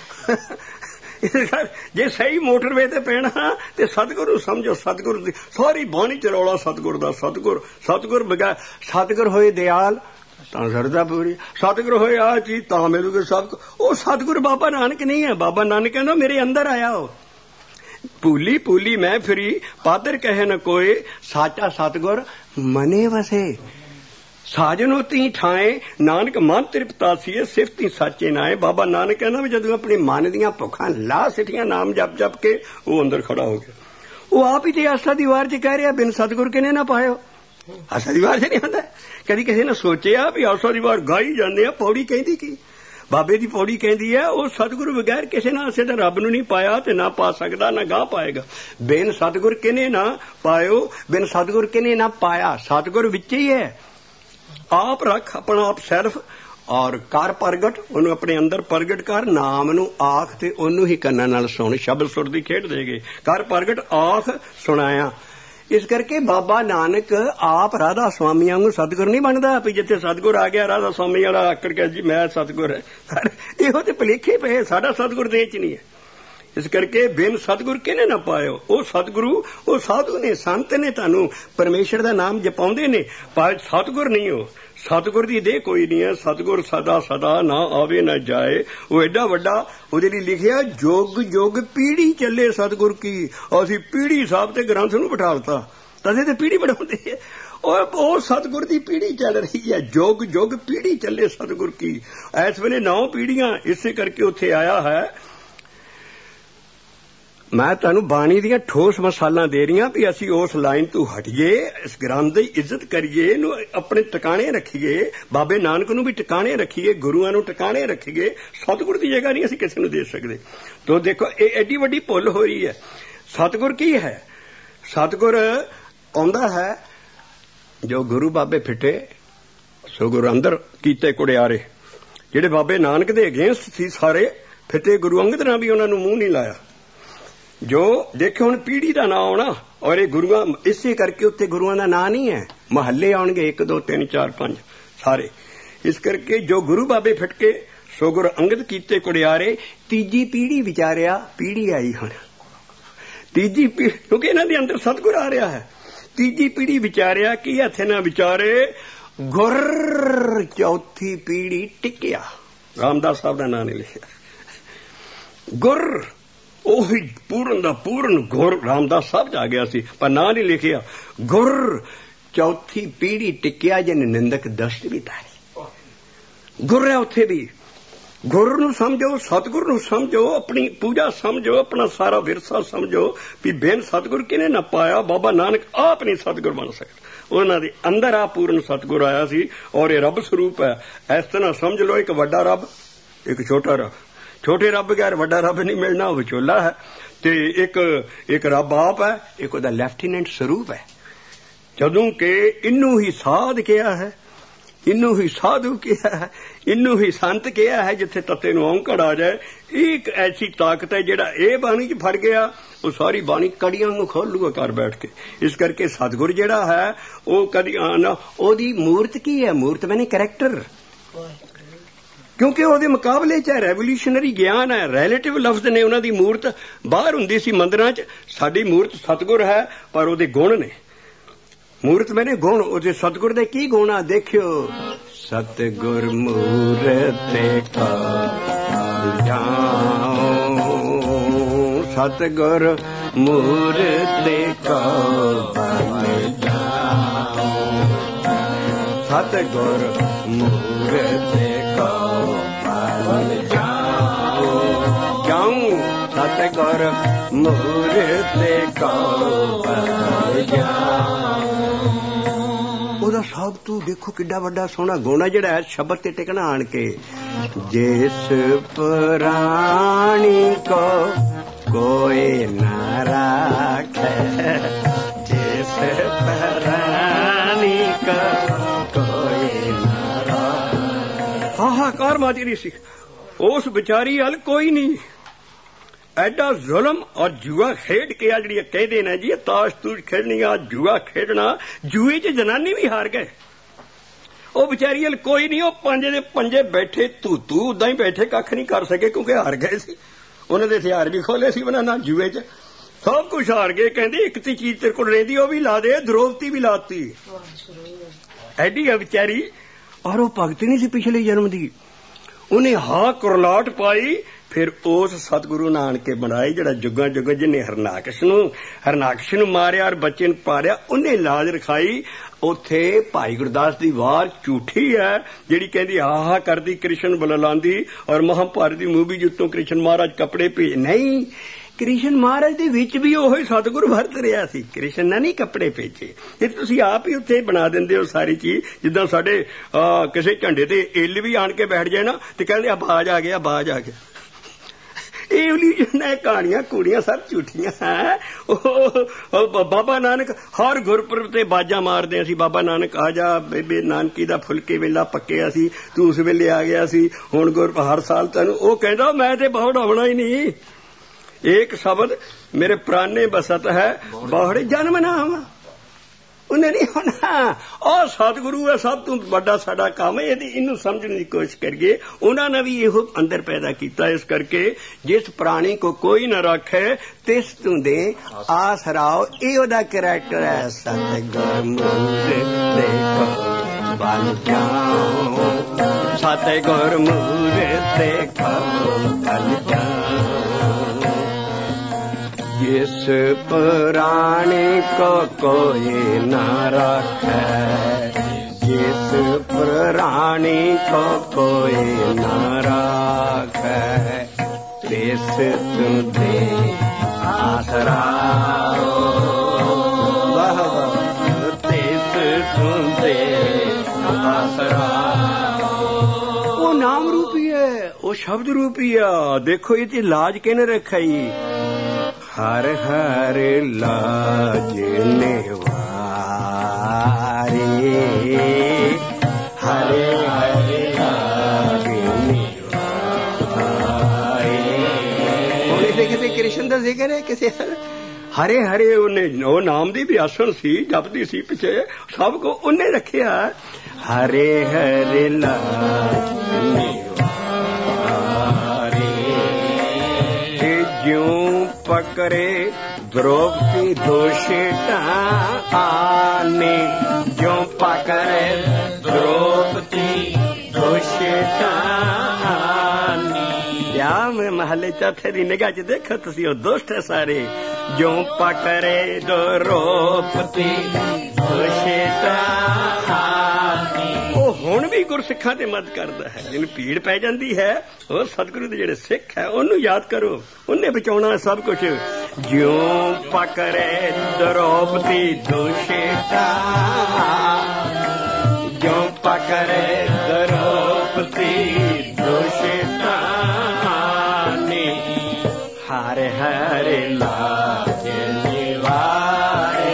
ਜੇ ਸਹੀ ਮੋਟਰਵੇ ਤੇ ਪੈਣਾ ਤੇ ਸਤਿਗੁਰ ਨੂੰ ਸਮਝੋ। ਸਤਿਗੁਰ ਦੀ ਸਾਰੀ ਬਾਣੀ ਚ ਰੌਲਾ ਸਤਿਗੁਰ ਦਾ। ਸਤਿਗੁਰ ਬਗੈਰ ਸਤਿਗੁਰ ਹੋਏ ਦਿਆਲ ਤਾਂ ਸਰਦਾ ਪੂਰੀ, ਸਤਿਗੁਰ ਹੋਏ ਆ ਚੀਜ਼ ਤਾਂ ਮਿਲੂਗੀ ਸਭ। ਉਹ ਸਤਿਗੁਰ ਬਾਬਾ ਨਾਨਕ ਨਹੀਂ ਹੈ। ਬਾਬਾ ਨਾਨਕ ਕਹਿੰਦਾ ਮੇਰੇ ਅੰਦਰ ਆਇਆ ਉਹ ਭੂਲੀ ਭੂਲੀ ਮੈਂ ਫਿਰੀ ਪਾਦਰ ਕਹੇ ਨ ਕੋਏ ਸਾਚਾ ਸਤਿਗੁਰ ਮਨੇ ਵਸੇ ਸਾਜਨੋ ਤੀ ਠਾਏ ਨਾਨਕ ਮਨ ਤ੍ਰਿਪਤਾ ਸੀਏ ਸਿਫਤੀ ਸਾਚੇ ਨਾਏ। ਬਾਬਾ ਨਾਨਕ ਕਹਿੰਦਾ ਵੀ ਜਦੋਂ ਆਪਣੇ ਮਨ ਦੀਆਂ ਭੁੱਖਾਂ ਲਾ ਸਿੱਟੀਆਂ ਨਾਮ ਜਪ ਜਪ ਕੇ ਉਹ ਅੰਦਰ ਖੜਾ ਹੋ ਗਿਆ। ਉਹ ਆਪ ਹੀ ਤੇ ਆਸਾ ਦੀ ਵਾਰ 'ਚ ਕਹਿ ਰਿਹਾ ਬਿਨ ਸਤਿਗੁਰ ਕਿਨੇ ਨਾ ਪਾਇਓ। ਆਸਾ ਦੀ ਵਾਰ 'ਚ ਨਹੀਂ ਹੁੰਦਾ। ਕਦੀ ਕਿਸੇ ਨੇ ਸੋਚਿਆ ਵੀ ਆਸਾ ਦੀ ਵਾਰ ਗਾਈ ਜਾਂਦੇ ਆ, ਪੌੜੀ ਕਹਿੰਦੀ ਕੀ ਬਾਬੇ ਦੀ ਪੌੜੀ ਕਹਿੰਦੀ ਹੈ ਉਹ ਸਤਿਗੁਰੂ ਬਗੈਰ ਕਿਸੇ ਨਾਲ ਅਸੀਂ ਤਾਂ ਰੱਬ ਨੂੰ ਨਹੀਂ ਪਾਇਆ ਤੇ ਨਾ ਪਾ ਸਕਦਾ, ਨਾ ਗਾਹ ਪਾਏਗਾ। ਬਿਨ ਸਤਿਗੁਰ ਕਿਨੇ ਨਾ ਪਾਇਓ, ਬਿਨ ਸਤਿਗੁਰ ਕਿਨੇ ਨਾ ਪਾਇਆ। ਸਤਿਗੁਰ ਵਿੱਚ ਹੀ ਹੈ। ਆਪ ਰੱਖ ਆਪਣਾ ਆਪ ਸੈਲਫ ਔਰ ਕਰ ਪ੍ਰਗਟ, ਉਹਨੂੰ ਆਪਣੇ ਅੰਦਰ ਪ੍ਰਗਟ ਕਰ, ਨਾਮ ਨੂੰ ਆਖ ਤੇ ਉਹਨੂੰ ਹੀ ਕੰਨਾਂ ਨਾਲ ਸੁਣ। ਸ਼ਬਦ ਸੁਰ ਦੀ ਖੇਡ ਦੇ ਗਏ, ਕਰ ਪ੍ਰਗਟ ਆਖ ਸੁਣਾਇਆ। ਇਸ ਕਰਕੇ ਬਾਬਾ ਨਾਨਕ ਆਪ ਰਾਧਾ ਸਵਾਮੀਆਂ ਨੂੰ ਸਤਿਗੁਰ ਨਹੀਂ ਬਣਦਾ ਵੀ ਜਿੱਥੇ ਸਤਿਗੁਰ ਆ ਗਿਆ ਰਾਧਾ ਸਵਾਮੀ ਵਾਲਾ ਆਕੜ ਕੇ ਜੀ ਮੈਂ ਸਤਿਗੁਰ ਹੈ। ਇਹੋ ਤੇ ਭੁਲੇਖੇ ਪਏ, ਸਾਡਾ ਸਤਿਗੁਰ ਦੇ 'ਚ ਨਹੀਂ ਹੈ। ਇਸ ਕਰਕੇ ਬਿਨ ਸਤਿਗੁਰ ਕਿਹਨੇ ਨਾ ਪਾਇਓ। ਉਹ ਸਤਿਗੁਰੂ ਉਹ ਸਾਧੂ ਨੇ, ਸੰਤ ਨੇ, ਤੁਹਾਨੂੰ ਪਰਮੇਸ਼ਰ ਦਾ ਨਾਮ ਜਪਾਉਂਦੇ ਨੇ, ਪਰ ਸਤਿਗੁਰ ਨਹੀਂ। ਉਹ ਸਤਿਗੁਰ ਦੀ ਦੇਹ ਕੋਈ ਨਹੀਂ ਹੈ। ਸਤਿਗੁਰ ਸਦਾ ਸਦਾ ਨਾ ਆਵੇ ਨਾ ਜਾਏ। ਉਹ ਐਡਾ ਵੱਡਾ ਉਹਦੇ ਲਈ ਲਿਖਿਆ ਜੁਗ ਜੁਗ ਪੀੜੀ ਚੱਲੇ ਸਤਿਗੁਰ ਕੀ। ਅਸੀਂ ਪੀੜੀ ਸਾਹਿਬ ਤੇ ਗ੍ਰੰਥ ਨੂੰ ਬਿਠਾਲਤਾ, ਤਦੇ ਤੇ ਪੀੜੀ ਬਣਾਉਂਦੇ ਹੈ। ਉਹ ਸਤਿਗੁਰ ਦੀ ਪੀੜੀ ਚੱਲ ਰਹੀ ਹੈ। ਜੁਗ ਜੁਗ ਪੀੜੀ ਚੱਲੇ ਸਤਿਗੁਰ ਕੀ। ਇਸ ਵੇਲੇ 9 ਪੀੜੀਆਂ ਇਸੇ ਕਰਕੇ ਉੱਥੇ ਆਇਆ ਹੈ। ਮੈਂ ਤੁਹਾਨੂੰ ਬਾਣੀ ਦੀਆਂ ਠੋਸ ਮਸਾਲਾਂ ਦੇ ਰਹੀਆਂ ਵੀ ਅਸੀਂ ਉਸ ਲਾਈਨ ਤੋਂ ਹਟੀਏ, ਇਸ ਗ੍ਰੰਥ ਦੀ ਇੱਜ਼ਤ ਕਰੀਏ, ਇਹਨੂੰ ਆਪਣੇ ਟਿਕਾਣੇ ਰੱਖੀਏ, ਬਾਬੇ ਨਾਨਕ ਨੂੰ ਵੀ ਟਿਕਾਣੇ ਰੱਖੀਏ, ਗੁਰੂਆਂ ਨੂੰ ਟਿਕਾਣੇ ਰੱਖੀਏ। ਸਤਿਗੁਰ ਦੀ ਜਗ੍ਹਾ ਨਹੀਂ ਅਸੀਂ ਕਿਸੇ ਨੂੰ ਦੇ ਸਕਦੇ। ਤੋ ਦੇਖੋ ਇਹ ਐਡੀ ਵੱਡੀ ਭੁੱਲ ਹੋ ਰਹੀ ਹੈ। ਸਤਿਗੁਰ ਕੀ ਹੈ? ਸਤਿਗੁਰ ਆਉਂਦਾ ਹੈ ਜੋ ਗੁਰੂ ਬਾਬੇ ਫਿੱਟੇ ਸੋ ਗੁਰੂ ਅੰਦਰ ਕੀਤੇ ਕੁੜਿਆਰੇ। ਜਿਹੜੇ ਬਾਬੇ ਨਾਨਕ ਦੇ ਅਗੇਂਸਟ ਸੀ ਸਾਰੇ, ਫਿੱਟੇ ਗੁਰੂ ਅੰਗਦ ਨਾਲ ਵੀ ਉਹਨਾਂ ਨੂੰ ਮੂੰਹ ਨਹੀਂ ਲਾਇਆ। ਜੋ ਦੇਖੋ ਹੁਣ ਪੀੜ੍ਹੀ ਦਾ ਨਾਂ ਆਉਣਾ, ਔਰ ਇਹ ਗੁਰੂਆਂ ਇਸੇ ਕਰਕੇ ਉੱਤੇ ਗੁਰੂਆਂ ਦਾ ਨਾਂ ਨਹੀਂ ਹੈ, ਮਹੱਲੇ ਆਉਣਗੇ 1 2 3 4 5 ਸਾਰੇ। ਇਸ ਕਰਕੇ ਜੋ ਗੁਰੂ ਬਾਬੇ ਫਿਟਕੇ ਸੋ ਗੁਰੂ ਅੰਗਦ ਕੀਤੇ ਕੁੜਿਆਰੇ। ਤੀਜੀ ਪੀੜ੍ਹੀ ਵਿਚਾਰਿਆ, ਪੀੜ੍ਹੀ ਆਈ ਹੁਣ ਤੀਜੀ ਪੀੜ੍ਹੀ, ਕਿਉਂਕਿ ਇਹਨਾਂ ਦੇ ਅੰਦਰ ਸਤਿਗੁਰ ਆ ਰਿਹਾ ਹੈ। ਤੀਜੀ ਪੀੜ੍ਹੀ ਵਿਚਾਰਿਆ ਕੀ ਹੱਥੇ ਨਾ ਵਿਚਾਰੇ ਗੁਰ। ਚੌਥੀ ਪੀੜ੍ਹੀ ਟਿਕਿਆ, ਰਾਮਦਾਸ ਸਾਹਿਬ ਦਾ ਨਾਂ ਨਹੀਂ ਲਿਖਿਆ। ਗੁਰ ਉਹੀ ਪੂਰਨ ਦਾ ਪੂਰਨ ਗੁਰ ਰਾਮਦਾਸ ਸਾਹਿਬ ਚ ਆ ਗਿਆ ਸੀ, ਪਰ ਨਾਂ ਨਹੀਂ ਲਿਖਿਆ। ਗੁਰ ਚੌਥੀ ਪੀੜ੍ਹੀ ਟਿਕਿਆ, ਜਿਹਨੇ ਨਿੰਦਕ ਦਸ਼ਟ ਵੀ ਤਾਰੇ। ਗੁਰ ਹੈ ਉੱਥੇ ਵੀ। ਗੁਰ ਨੂੰ ਸਮਝੋ, ਸਤਿਗੁਰ ਨੂੰ ਸਮਝੋ, ਆਪਣੀ ਪੂਜਾ ਸਮਝੋ, ਆਪਣਾ ਸਾਰਾ ਵਿਰਸਾ ਸਮਝੋ ਵੀ ਬਿਨ ਸਤਿਗੁਰ ਕਿਨੇ ਨਾ ਪਾਇਆ। ਬਾਬਾ ਨਾਨਕ ਆਪ ਨਹੀਂ ਸਤਿਗੁਰ ਬਣ ਸਕਦਾ, ਉਹਨਾਂ ਦੇ ਅੰਦਰ ਆ ਪੂਰਨ ਸਤਿਗੁਰ ਆਇਆ ਸੀ, ਔਰ ਇਹ ਰੱਬ ਸਰੂਪ ਹੈ। ਇਸ ਤਰ੍ਹਾਂ ਸਮਝ ਲਓ, ਇੱਕ ਵੱਡਾ ਰੱਬ, ਇੱਕ ਛੋਟਾ ਰੱਬ। ਛੋਟੇ ਰੱਬ ਬਗੈਰ ਵੱਡਾ ਰੱਬ ਨਹੀਂ ਮਿਲਣਾ, ਉਹ ਵਿਚੋਲਾ ਹੈ। ਤੇ ਇੱਕ ਰੱਬ ਆਪ ਹੈ, ਇੱਕ ਉਹਦਾ ਲੈਫਟੀਨੈਂਟ ਸਰੂਪ ਹੈ। ਜਦੋਂ ਕਿ ਇਹਨੂੰ ਹੀ ਸਾਧ ਕਿਹਾ ਹੈ, ਇਹਨੂੰ ਹੀ ਸਾਧੂ ਕਿਹਾ ਹੈ, ਇਹਨੂੰ ਹੀ ਸੰਤ ਕਿਹਾ ਹੈ। ਜਿੱਥੇ ਤੱਤੇ ਨੂੰ ਔਂਕੜ ਆ ਜਾਏ, ਇਹ ਇੱਕ ਐਸੀ ਤਾਕਤ ਹੈ ਜਿਹੜਾ ਇਹ ਬਾਣੀ 'ਚ ਫੜ ਗਿਆ, ਉਹ ਸਾਰੀ ਬਾਣੀ ਕੜੀਆਂ ਨੂੰ ਖੋਲ ਲੂਗਾ ਘਰ ਬੈਠ ਕੇ। ਇਸ ਕਰਕੇ ਸਤਿਗੁਰ ਜਿਹੜਾ ਹੈ ਉਹ ਕਦੀ ਆਣਾ, ਉਹਦੀ ਮੂਰਤ ਕੀ ਹੈ? ਮੂਰਤ ਮੈਨੇ ਕਰੈਕਟਰ, ਕਿਉਂਕਿ ਉਹਦੇ ਮੁਕਾਬਲੇ 'ਚ ਰੈਵੋਲੂਸ਼ਨਰੀ ਗਿਆਨ ਹੈ, ਰਿਲੇਟਿਵ ਲਫ਼ਜ਼ ਨੇ। ਉਹਨਾਂ ਦੀ ਮੂਰਤ ਬਾਹਰ ਹੁੰਦੀ ਸੀ ਮੰਦਰਾਂ 'ਚ, ਸਾਡੀ ਮੂਰਤ ਸਤਿਗੁਰ ਹੈ, ਪਰ ਉਹਦੇ ਗੁਣ ਨੇ। ਮੂਰਤ ਮੈਨੇ ਗੁਣ, ਉਹਦੇ ਸਤਿਗੁਰ ਦੇ ਕੀ ਗੁਣ ਆ ਦੇਖਿਓ। ਸਤਿਗੁਰ ਮੂਰਤ ਕਾ ਜਾਉ, ਸਤਿਗੁਰ ਮੂਰਤ ਕਾ ਜਾਉ, ਸਤਿਗੁਰ ਮੂਰਤ ਕਾ ਜਾਉ, ਸਤਿਗੁਰ ਮੂਰਤ ਕਾ ਜਾਉ। ਉਹਦਾ ਸਭ ਤੋਂ ਦੇਖੋ ਕਿੱਡਾ ਵੱਡਾ ਸੋਹਣਾ ਗੁਣ ਹੈ ਜਿਹੜਾ ਸ਼ਬਦ ਤੇ ਟਿਕਣਾ ਆਣ ਕੇ। ਜਿਸ ਪ੍ਰਾਣੀ ਕੋ ਕੋਈ ਨਾ ਰਾਖੇ, ਜਿਸ ਪ੍ਰਾਣੀ ਕੋ ਕੋਈ ਨਾ ਰਾਖੇ। ਹਾਹਾਕਾਰ ਮਾਤੀ ਰਹੀ ਸੀ ਉਸ ਵਿਚਾਰੀ ਹਲ ਕੋਈ ਨਹੀਂ। ਐਡਾ ਜ਼ੁਲਮ ਔਰ ਜੂਆ ਖੇਡ ਕੇ ਆ ਜਿਹੜੀ ਕਹਿੰਦੇ ਨੇ ਜੀ ਤਾਸ਼ ਤੂਸ਼ ਖੇਡਣੀ ਆ, ਜੂਆ ਖੇਡਣਾ, ਜੂਏ 'ਚ ਜਨਾਨੀ ਵੀ ਹਾਰ ਗਏ। ਉਹ ਵਿਚਾਰੀ ਹਲ ਕੋਈ ਨਹੀਂ, ਉਹ ਪੰਜੇ ਦੇ ਪੰਜੇ ਬੈਠੇ ਤੂੰ ਉਦਾਂ ਹੀ ਬੈਠੇ, ਕੱਖ ਨਹੀਂ ਕਰ ਸਕੇ ਕਿਉਂਕਿ ਹਾਰ ਗਏ ਸੀ। ਉਹਨਾਂ ਦੇ ਹਥਿਆਰ ਵੀ ਖੋਲੇ ਸੀ ਉਹਨਾਂ ਨਾਲ, ਜੂਏ 'ਚ ਸਭ ਕੁਛ ਹਾਰ ਗਏ। ਕਹਿੰਦੇ ਇੱਕ ਤੇ ਚੀਜ਼ ਤੇਰੇ ਕੋਲ ਰਹਿੰਦੀ, ਉਹ ਵੀ ਲਾ ਦੇ। ਦਰੋਪਤੀ ਵੀ ਲਾਤੀ, ਐਡੀ ਆ ਵਿਚਾਰੀ। ਔਰ ਉਹ ਭਗਤ ਨਹੀਂ ਸੀ ਪਿਛਲੇ ਜਨਮ ਦੀ, ਉਹਨੇ ਹਾਂ ਕੁਰਲਾਟ ਪਾਈ। ਫਿਰ ਉਸ ਸਤਿਗੁਰੂ ਨਾਨਕ ਕੇ ਬਣਾਏ ਜਿਹੜਾ ਜੁਗਾਂ ਜੁਗਾਂ, ਜਿਹਨੇ ਹਰਨਾਕਸ਼ ਨੂੰ ਮਾਰਿਆ ਔਰ ਬੱਚੇ ਨੂੰ ਪਾਰਿਆ, ਉਹਨੇ ਲਾਜ ਰਖਾਈ। ਉੱਥੇ ਭਾਈ ਗੁਰਦਾਸ ਦੀ ਵਾਰ ਝੂਠੀ ਹੈ ਜਿਹੜੀ ਕਹਿੰਦੀ ਆਹਾ ਕਰਦੀ ਕ੍ਰਿਸ਼ਨ ਬੁਲਾਉਂਦੀ, ਔਰ ਮਹਾਂਭਾਰਤ ਦੀ ਮੂਵੀ ਜਿੱਤੋਂ ਕ੍ਰਿਸ਼ਨ ਮਹਾਰਾਜ ਕੱਪੜੇ ਭੇਜ। ਨਹੀਂ, ਕ੍ਰਿਸ਼ਨ ਮਹਾਰਾਜ ਦੇ ਵਿੱਚ ਵੀ ਉਹੋ ਹੀ ਸਤਿਗੁਰ ਵਰਤ ਰਿਹਾ ਸੀ, ਕ੍ਰਿਸ਼ਨ ਨੇ ਨਹੀਂ ਕੱਪੜੇ ਭੇਜੇ। ਇਹ ਤੁਸੀਂ ਆਪ ਹੀ ਉੱਥੇ ਬਣਾ ਦਿੰਦੇ ਹੋ ਸਾਰੀ ਚੀਜ਼। ਜਿੱਦਾਂ ਸਾਡੇ ਕਿਸੇ ਝੰਡੇ ਤੇ ਇੱਲ ਵੀ ਆਣ ਕੇ ਬੈਠ ਜਾਏ ਨਾ ਤੇ ਕਹਿੰਦੇ ਆਵਾਜ਼ ਆ ਗਿਆ, ਆਵਾਜ਼ ਆ ਗਿਆ। ਇਹ ਉਲੀ ਕਹਾਣੀਆਂ ਕੂੜੀਆਂ ਸਭ ਝੂਠੀਆਂ ਹੈ। ਬਾਬਾ ਨਾਨਕ ਹਰ ਗੁਰਪੁਰਬ ਤੇ ਬਾਜਾਂ ਮਾਰਦੇ ਸੀ, ਬਾਬਾ ਨਾਨਕ ਆ ਜਾ, ਬੇਬੇ ਨਾਨਕੀ ਦਾ ਫੁਲਕੇ ਵੇਲਾ ਪੱਕਿਆ ਸੀ, ਤੂੰ ਉਸ ਵੇਲੇ ਆ ਗਿਆ ਸੀ, ਹੁਣ ਗੁਰਪੁਰਬ ਹਰ ਸਾਲ ਤੈਨੂੰ। ਉਹ ਕਹਿੰਦਾ ਮੈਂ ਤੇ ਬਹੁਤ ਆਉਣਾ ਹੀ ਨਹੀਂ। ਇੱਕ ਸ਼ਬਦ ਮੇਰੇ ਪ੍ਰਾਨੇ ਬਸਤ ਹੈ, ਬਹੁੜੇ ਜਨਮ ਨਾਮ। ਉਹਨੇ ਨਹੀਂ ਹੋਣਾ। ਉਹ ਸਤਿਗੁਰੂ ਹੈ, ਸਭ ਤੋਂ ਵੱਡਾ ਸਾਡਾ ਕੰਮ ਹੈ। ਇਹਨੂੰ ਸਮਝਣ ਦੀ ਕੋਸ਼ਿਸ਼ ਕਰੀਏ। ਉਹਨਾਂ ਨੇ ਵੀ ਇਹੋ ਅੰਦਰ ਪੈਦਾ ਕੀਤਾ। ਇਸ ਕਰਕੇ ਜਿਸ ਪ੍ਰਾਣੀ ਕੋ ਕੋਈ ਨਾ ਰੱਖੇ ਤਿਸ ਤੂੰ ਦੇ ਆਸਰਾਓ, ਇਹ ਉਹਦਾ ਕਰੈਕਟਰ ਹੈ। ਸਤਿਗੁਰ ਮੂਰਤ ਕੋ ਬਨ ਜਾਓ, ਸਤਿਗੁਰ ਮੂਰਤ ਕੋ ਬਨ ਜਾਓ। जिस प्राणी को कोई न रखे, जिस प्राणी को कोई न रखे, तिस तुझे आसरा, तिस तुझे आसरा। वो नाम रूपी है, वो शब्द रूपी है। देखो ये लाज किने रखा ही, हर हर लाज नेवारे, हरे हरे लाज ਦਾ ਜ਼ਿਕਰ ਹੈ ਕਿਸੇ ਹਰੇ ਹਰੇ ਉਹਨੇ ਉਹ ਨਾਮ ਦੀ ਵੀ ਆਸਣ ਸੀ ਜਪਦੀ ਸੀ ਪਿੱਛੇ ਸਭ ਕੋ ਉਹਨੇ ਰੱਖਿਆ ਹਰੇ ਹਰੇ ਲਾਰੇ ਜਿਉ ਪਕਰੇ द्रौपदी दोषेटा आने जो पकड़े द्रौपदी दोषेटा आने या मैं महले चौथे दी निगाह च देखो तुसी ओ दोस्त है सारे जो पकड़े द्रौपदी दोषेटा ਹੁਣ ਵੀ ਗੁਰਸਿੱਖਾਂ ਤੇ ਮਦਦ ਕਰਦਾ ਹੈ ਜਿਹਨੂੰ ਭੀੜ ਪੈ ਜਾਂਦੀ ਹੈ ਉਹ ਸਤਿਗੁਰੂ ਦੇ ਜਿਹੜੇ ਸਿੱਖ ਹੈ ਉਹਨੂੰ ਯਾਦ ਕਰੋ ਉਹਨੇ ਬਚਾਉਣਾ ਸਭ ਕੁਝ ਜਿਉਂ ਪਕੜੇ ਦਰੋਪਤੀ ਦੋਸ਼ੇਟਾ ਜਿਉਂ ਪਕੜੇ ਦਰੋਪਤੀ ਦੋਸ਼ੇਟਾ ਨੇ ਹਰੇ ਹਰੇ ਲਾਜ ਨਿਵਾਰੇ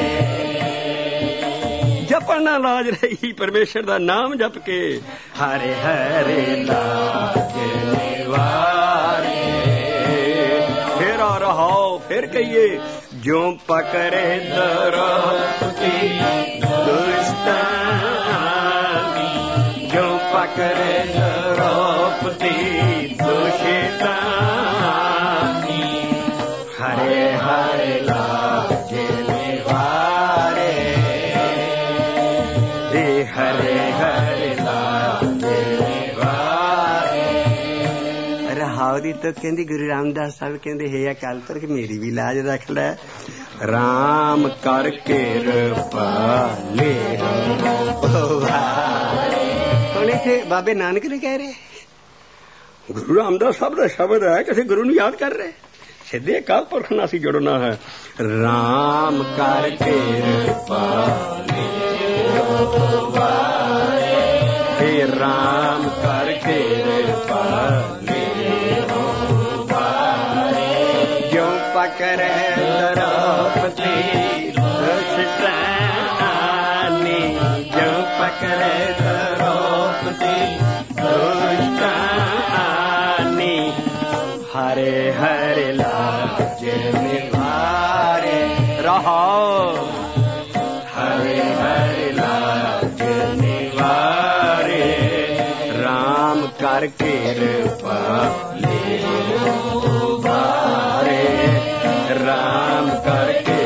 ਜਪਣਾ ਲਾਜ ਰਹੀ ਪਰਮੇਸ਼ਰ ਦਾ ਨਾਮ ਜਪ ਕੇ ਹਰੇ ਹਰੇ ਲਾਜ ਨਿਵਾਰੇ ਫਿਰ ਆ ਰਹਾਓ ਫਿਰ ਕਹੀਏ ਜੋ ਪਕੜੇ ਦਰੋਪਤੀ ਦੁਸ਼ਟਾਨੀ ਜੋ ਪਕੜੇ ਦਰੋਪਤੀ ਦੁਸ਼ਟਾਨੀ ਹਰੇ ਹਰੇ ਲਾਜ ਨਿਵਾਰੇ ਹਰੇ ਹਰੇ ਲਾਜ ਨਿਵਾਰੇ ਰਹਾਉ ਦੀ ਤਾਂ ਕਹਿੰਦੀ ਗੁਰੂ ਰਾਮਦਾਸ ਸਾਹਿਬ ਕਹਿੰਦੇ ਹੈ ਅਕਾਲ ਪੁਰਖ ਮੇਰੀ ਵੀ ਲਾਜ ਰੱਖ ਲੈ ਰਾਮ ਕਰਕੇ ਰਪਾਲੇ ਹੁਣ ਇੱਥੇ ਬਾਬੇ ਨਾਨਕ ਨੇ ਕਹਿ ਰਹੇ ਗੁਰੂ ਰਾਮਦਾਸ ਸਾਹਿਬ ਦਾ ਸ਼ਬਦ ਹੈ ਕਿਸੇ ਗੁਰੂ ਨੂੰ ਯਾਦ ਕਰ ਰਹੇ ਸਿੱਧੇ ਅਕਾਲ ਪੁਰਖ ਨਾਲ ਅਸੀਂ ਜੁੜਨਾ ਹੈ ਰਾਮ ਕਰਕੇ ਰਪਾਲੇ हे राम करके पाले जो पकड़े द्रौपदी दुष्टानी जो पकड़े द्रौपदी दुष्टानी हरे हरे लाज निवारे रहो हरे हरे लाज निवारे राम करके पाले बारे राम करके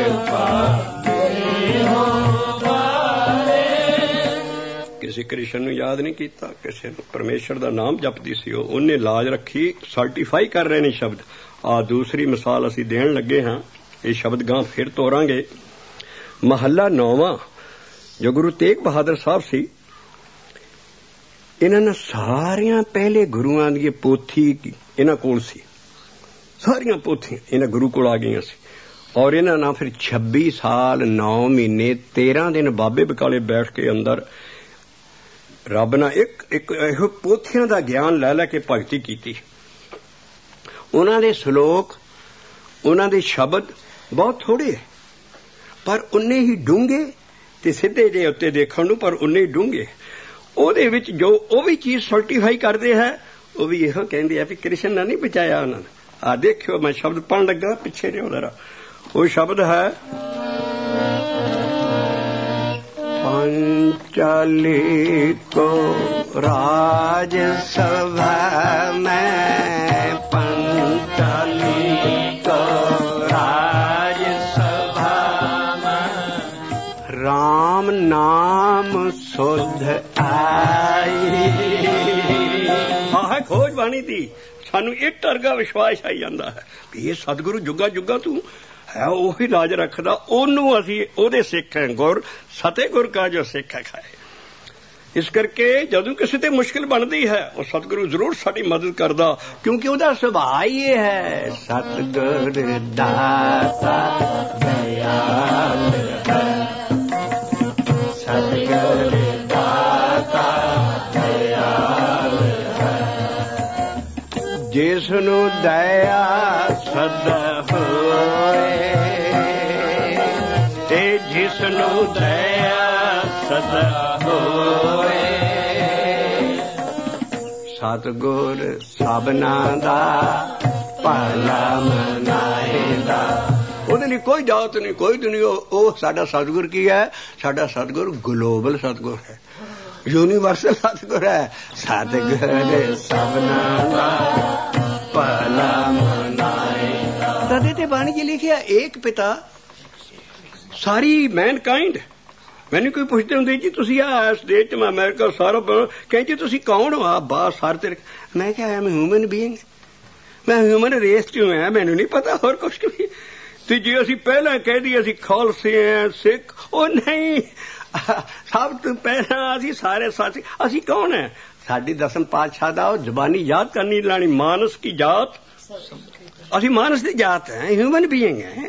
पाले ਕਿਸੇ ਕ੍ਰਿਸ਼ਨ ਨੂੰ ਯਾਦ ਨਹੀਂ ਕੀਤਾ ਕਿਸੇ ਨੂੰ ਪਰਮੇਸ਼ਰ ਦਾ ਨਾਮ ਜਪਦੀ ਸੀ ਉਹਨੇ ਲਾਜ ਰੱਖੀ ਸਰਟੀਫਾਈ ਕਰ ਰਹੇ ਨੇ ਸ਼ਬਦ ਆ ਦੂਸਰੀ ਮਿਸਾਲ ਅਸੀਂ ਦੇਣ ਲੱਗੇ ਹਾਂ ਇਹ ਸ਼ਬਦ ਗਾਂ ਫਿਰ ਤੋਰਾਂਗੇ ਮਹੱਲਾ 9ਵਾਂ ਜੋ ਗੁਰੂ ਤੇਗ ਬਹਾਦਰ ਸਾਹਿਬ ਸੀ ਇਹਨਾਂ ਨੇ ਸਾਰੀਆਂ ਪਹਿਲੇ ਗੁਰੂਆਂ ਦੀ ਪੋਥੀ ਇਹਨਾਂ ਕੋਲ ਸੀ ਸਾਰੀਆਂ ਪੋਥੀਆਂ ਇਹਨਾਂ ਗੁਰੂ ਕੋਲ ਆ ਗਈਆਂ ਸੀ ਔਰ ਇਹਨਾਂ ਨਾਲ ਫਿਰ 26 ਸਾਲ 9 ਮਹੀਨੇ 13 ਦਿਨ ਬਾਬੇ ਬਕਾਲੇ ਬੈਠ ਕੇ ਅੰਦਰ ਰੱਬ ਨਾਲ ਇੱਕ ਇਹੋ ਪੋਥੀਆਂ ਦਾ ਗਿਆਨ ਲੈ ਲੈ ਕੇ ਭਗਤੀ ਕੀਤੀ ਉਹਨਾਂ ਦੇ ਸ਼ਲੋਕ ਉਹਨਾਂ ਦੇ ਸ਼ਬਦ ਬਹੁਤ ਥੋੜੇ ਪਰ ਉਨੇ ਹੀ ਡੂੰਘੇ ਤੇ ਸਿੱਧੇ ਜੇ ਉੱਤੇ ਦੇਖਣ ਨੂੰ ਪਰ ਉਨੇ ਹੀ ਡੂੰਘੇ ਉਹਦੇ ਵਿੱਚ ਜੋ ਉਹ ਵੀ ਚੀਜ਼ ਸਰਟੀਫਾਈ ਕਰਦੇ ਹੈ ਉਹ ਵੀ ਇਹੋ ਕਹਿੰਦੇ ਆ ਵੀ ਕ੍ਰਿਸ਼ਨ ਨੇ ਨਹੀਂ ਬਚਾਇਆ ਉਹਨਾਂ ਨੂੰ ਆ ਦੇਖਿਓ ਮੈਂ ਸ਼ਬਦ ਪੜ੍ਹਨ ਲੱਗਾ ਪਿੱਛੇ ਰਿਓ ਜ਼ਰਾ ਉਹ ਸ਼ਬਦ ਹੈ ਪੰਚਾਲੀ ਕੋ ਰਾਜ ਸਭਾ ਮੈਂ ਪੰਚਾਲੀ ਕੋ ਰਾਜ ਸਭਾ ਰਾਮ ਨਾਮ ਸੁਧ ਆਈ ਆਹ ਖੋਜ ਬਾਣੀ ਦੀ ਸਾਨੂੰ ਇਹ ਟਰਗਾ ਵਿਸ਼ਵਾਸ ਆਈ ਜਾਂਦਾ ਹੈ ਵੀ ਇਹ ਸਤਿਗੁਰੂ ਜੁਗਾ ਜੁਗਾ ਤੂੰ ਹੈ ਉਹੀ ਲਾਜ ਰੱਖਦਾ ਉਹਨੂੰ ਅਸੀਂ ਉਹਦੇ ਸਿੱਖ ਹੈ ਗੁਰ ਸਤੇ ਗੁਰ ਕਾ ਜੋ ਸਿੱਖ ਹੈ ਖਾਏ ਇਸ ਕਰਕੇ ਜਦੋਂ ਕਿਸੇ ਤੇ ਮੁਸ਼ਕਿਲ ਬਣਦੀ ਹੈ ਉਹ ਸਤਿਗੁਰੂ ਜ਼ਰੂਰ ਸਾਡੀ ਮਦਦ ਕਰਦਾ ਕਿਉਂਕਿ ਉਹਦਾ ਸੁਭਾਅ ਹੀ ਇਹ ਹੈ ਸਤਿਗੁਰ ਦਾਤਾ ਦਇਆਲ ਸਤਿਗੁਰ ਦਾਤਾ ਦਇਆਲ ਜਿਸ ਨੂੰ ਦਇਆ ਸਦਾ ਹੋਏ ਤੇ ਜਿਸ ਨੂੰ ਦਇਆ ਸਦਾ ਹੋਏ ਸਤਿਗੁਰ ਸਭਨਾਂ ਦਾ ਭਲਾ ਮਨਾਏਗਾ। ਉਹਦੇ ਲਈ ਕੋਈ ਜਾਤ ਨਹੀਂ, ਕੋਈ ਦੁਨੀਆ। ਉਹ ਸਾਡਾ ਸਤਿਗੁਰ ਕੀ ਹੈ? ਸਾਡਾ ਸਤਿਗੁਰ ਗਲੋਬਲ ਸਤਿਗੁਰ ਹੈ, ਯੂਨੀਵਰਸਲ ਸਤਿਗੁਰ ਹੈ। ਸਤਿਗੁਰ ਸਭਨਾਂ ਦਾ ਭਲਾ ਮਨਾਏਗਾ। ਤਦੇ ਤੇ ਬਾਣੀ ਜੀ ਲਿਖਿਆ ਏਕ ਪਿਤਾ ਸਾਰੀ ਮੈਨਕਾਈਂਡ। ਮੈਨੂੰ ਕੋਈ ਪੁੱਛਦੇ ਹੁੰਦੇ ਜੀ ਤੁਸੀਂ ਆ ਇਸ ਦੇਸ਼ ਚ ਅਮਰੀਕਾ ਸਾਰਾ ਕਹਿੰਦੇ ਤੁਸੀਂ ਕੌਣ ਹੋ? ਆ ਬਾਸ ਸਾਰ ਤੇ। ਮੈਂ ਕਿਹਾ ਆਈ ਐਮ ਹਿਊਮਨ ਬੀਇੰਗ, ਮੈਂ ਹਿਊਮਨ ਰੇਸ ਚੋਂ ਆ, ਮੈਨੂੰ ਨਹੀਂ ਪਤਾ ਹੋਰ ਕੁਛ ਵੀ। ਤੇ ਜੇ ਅਸੀਂ ਪਹਿਲਾਂ ਕਹਿ ਦਈਏ ਅਸੀਂ ਖਾਲਸੇ ਆ, ਸਿੱਖ, ਉਹ ਨਹੀਂ, ਸਭ ਤੋਂ ਪਹਿਲਾਂ ਅਸੀਂ ਸਾਰੇ ਸਾਥੀ। ਅਸੀਂ ਕੌਣ ਹੈ? ਸਾਡੀ ਦਸਮ ਪਾਤਸ਼ਾਹ ਦਾ ਉਹ ਜ਼ਬਾਨੀ ਯਾਦ ਕਰਨੀ ਲਾਣੀ, ਮਾਨਸ ਕੀ ਜਾਤ। ਅਸੀਂ ਮਾਨਸ ਦੀ ਜਾਤ ਹੈ, ਹਿਊਮਨ ਬੀਇੰਗ ਹੈ।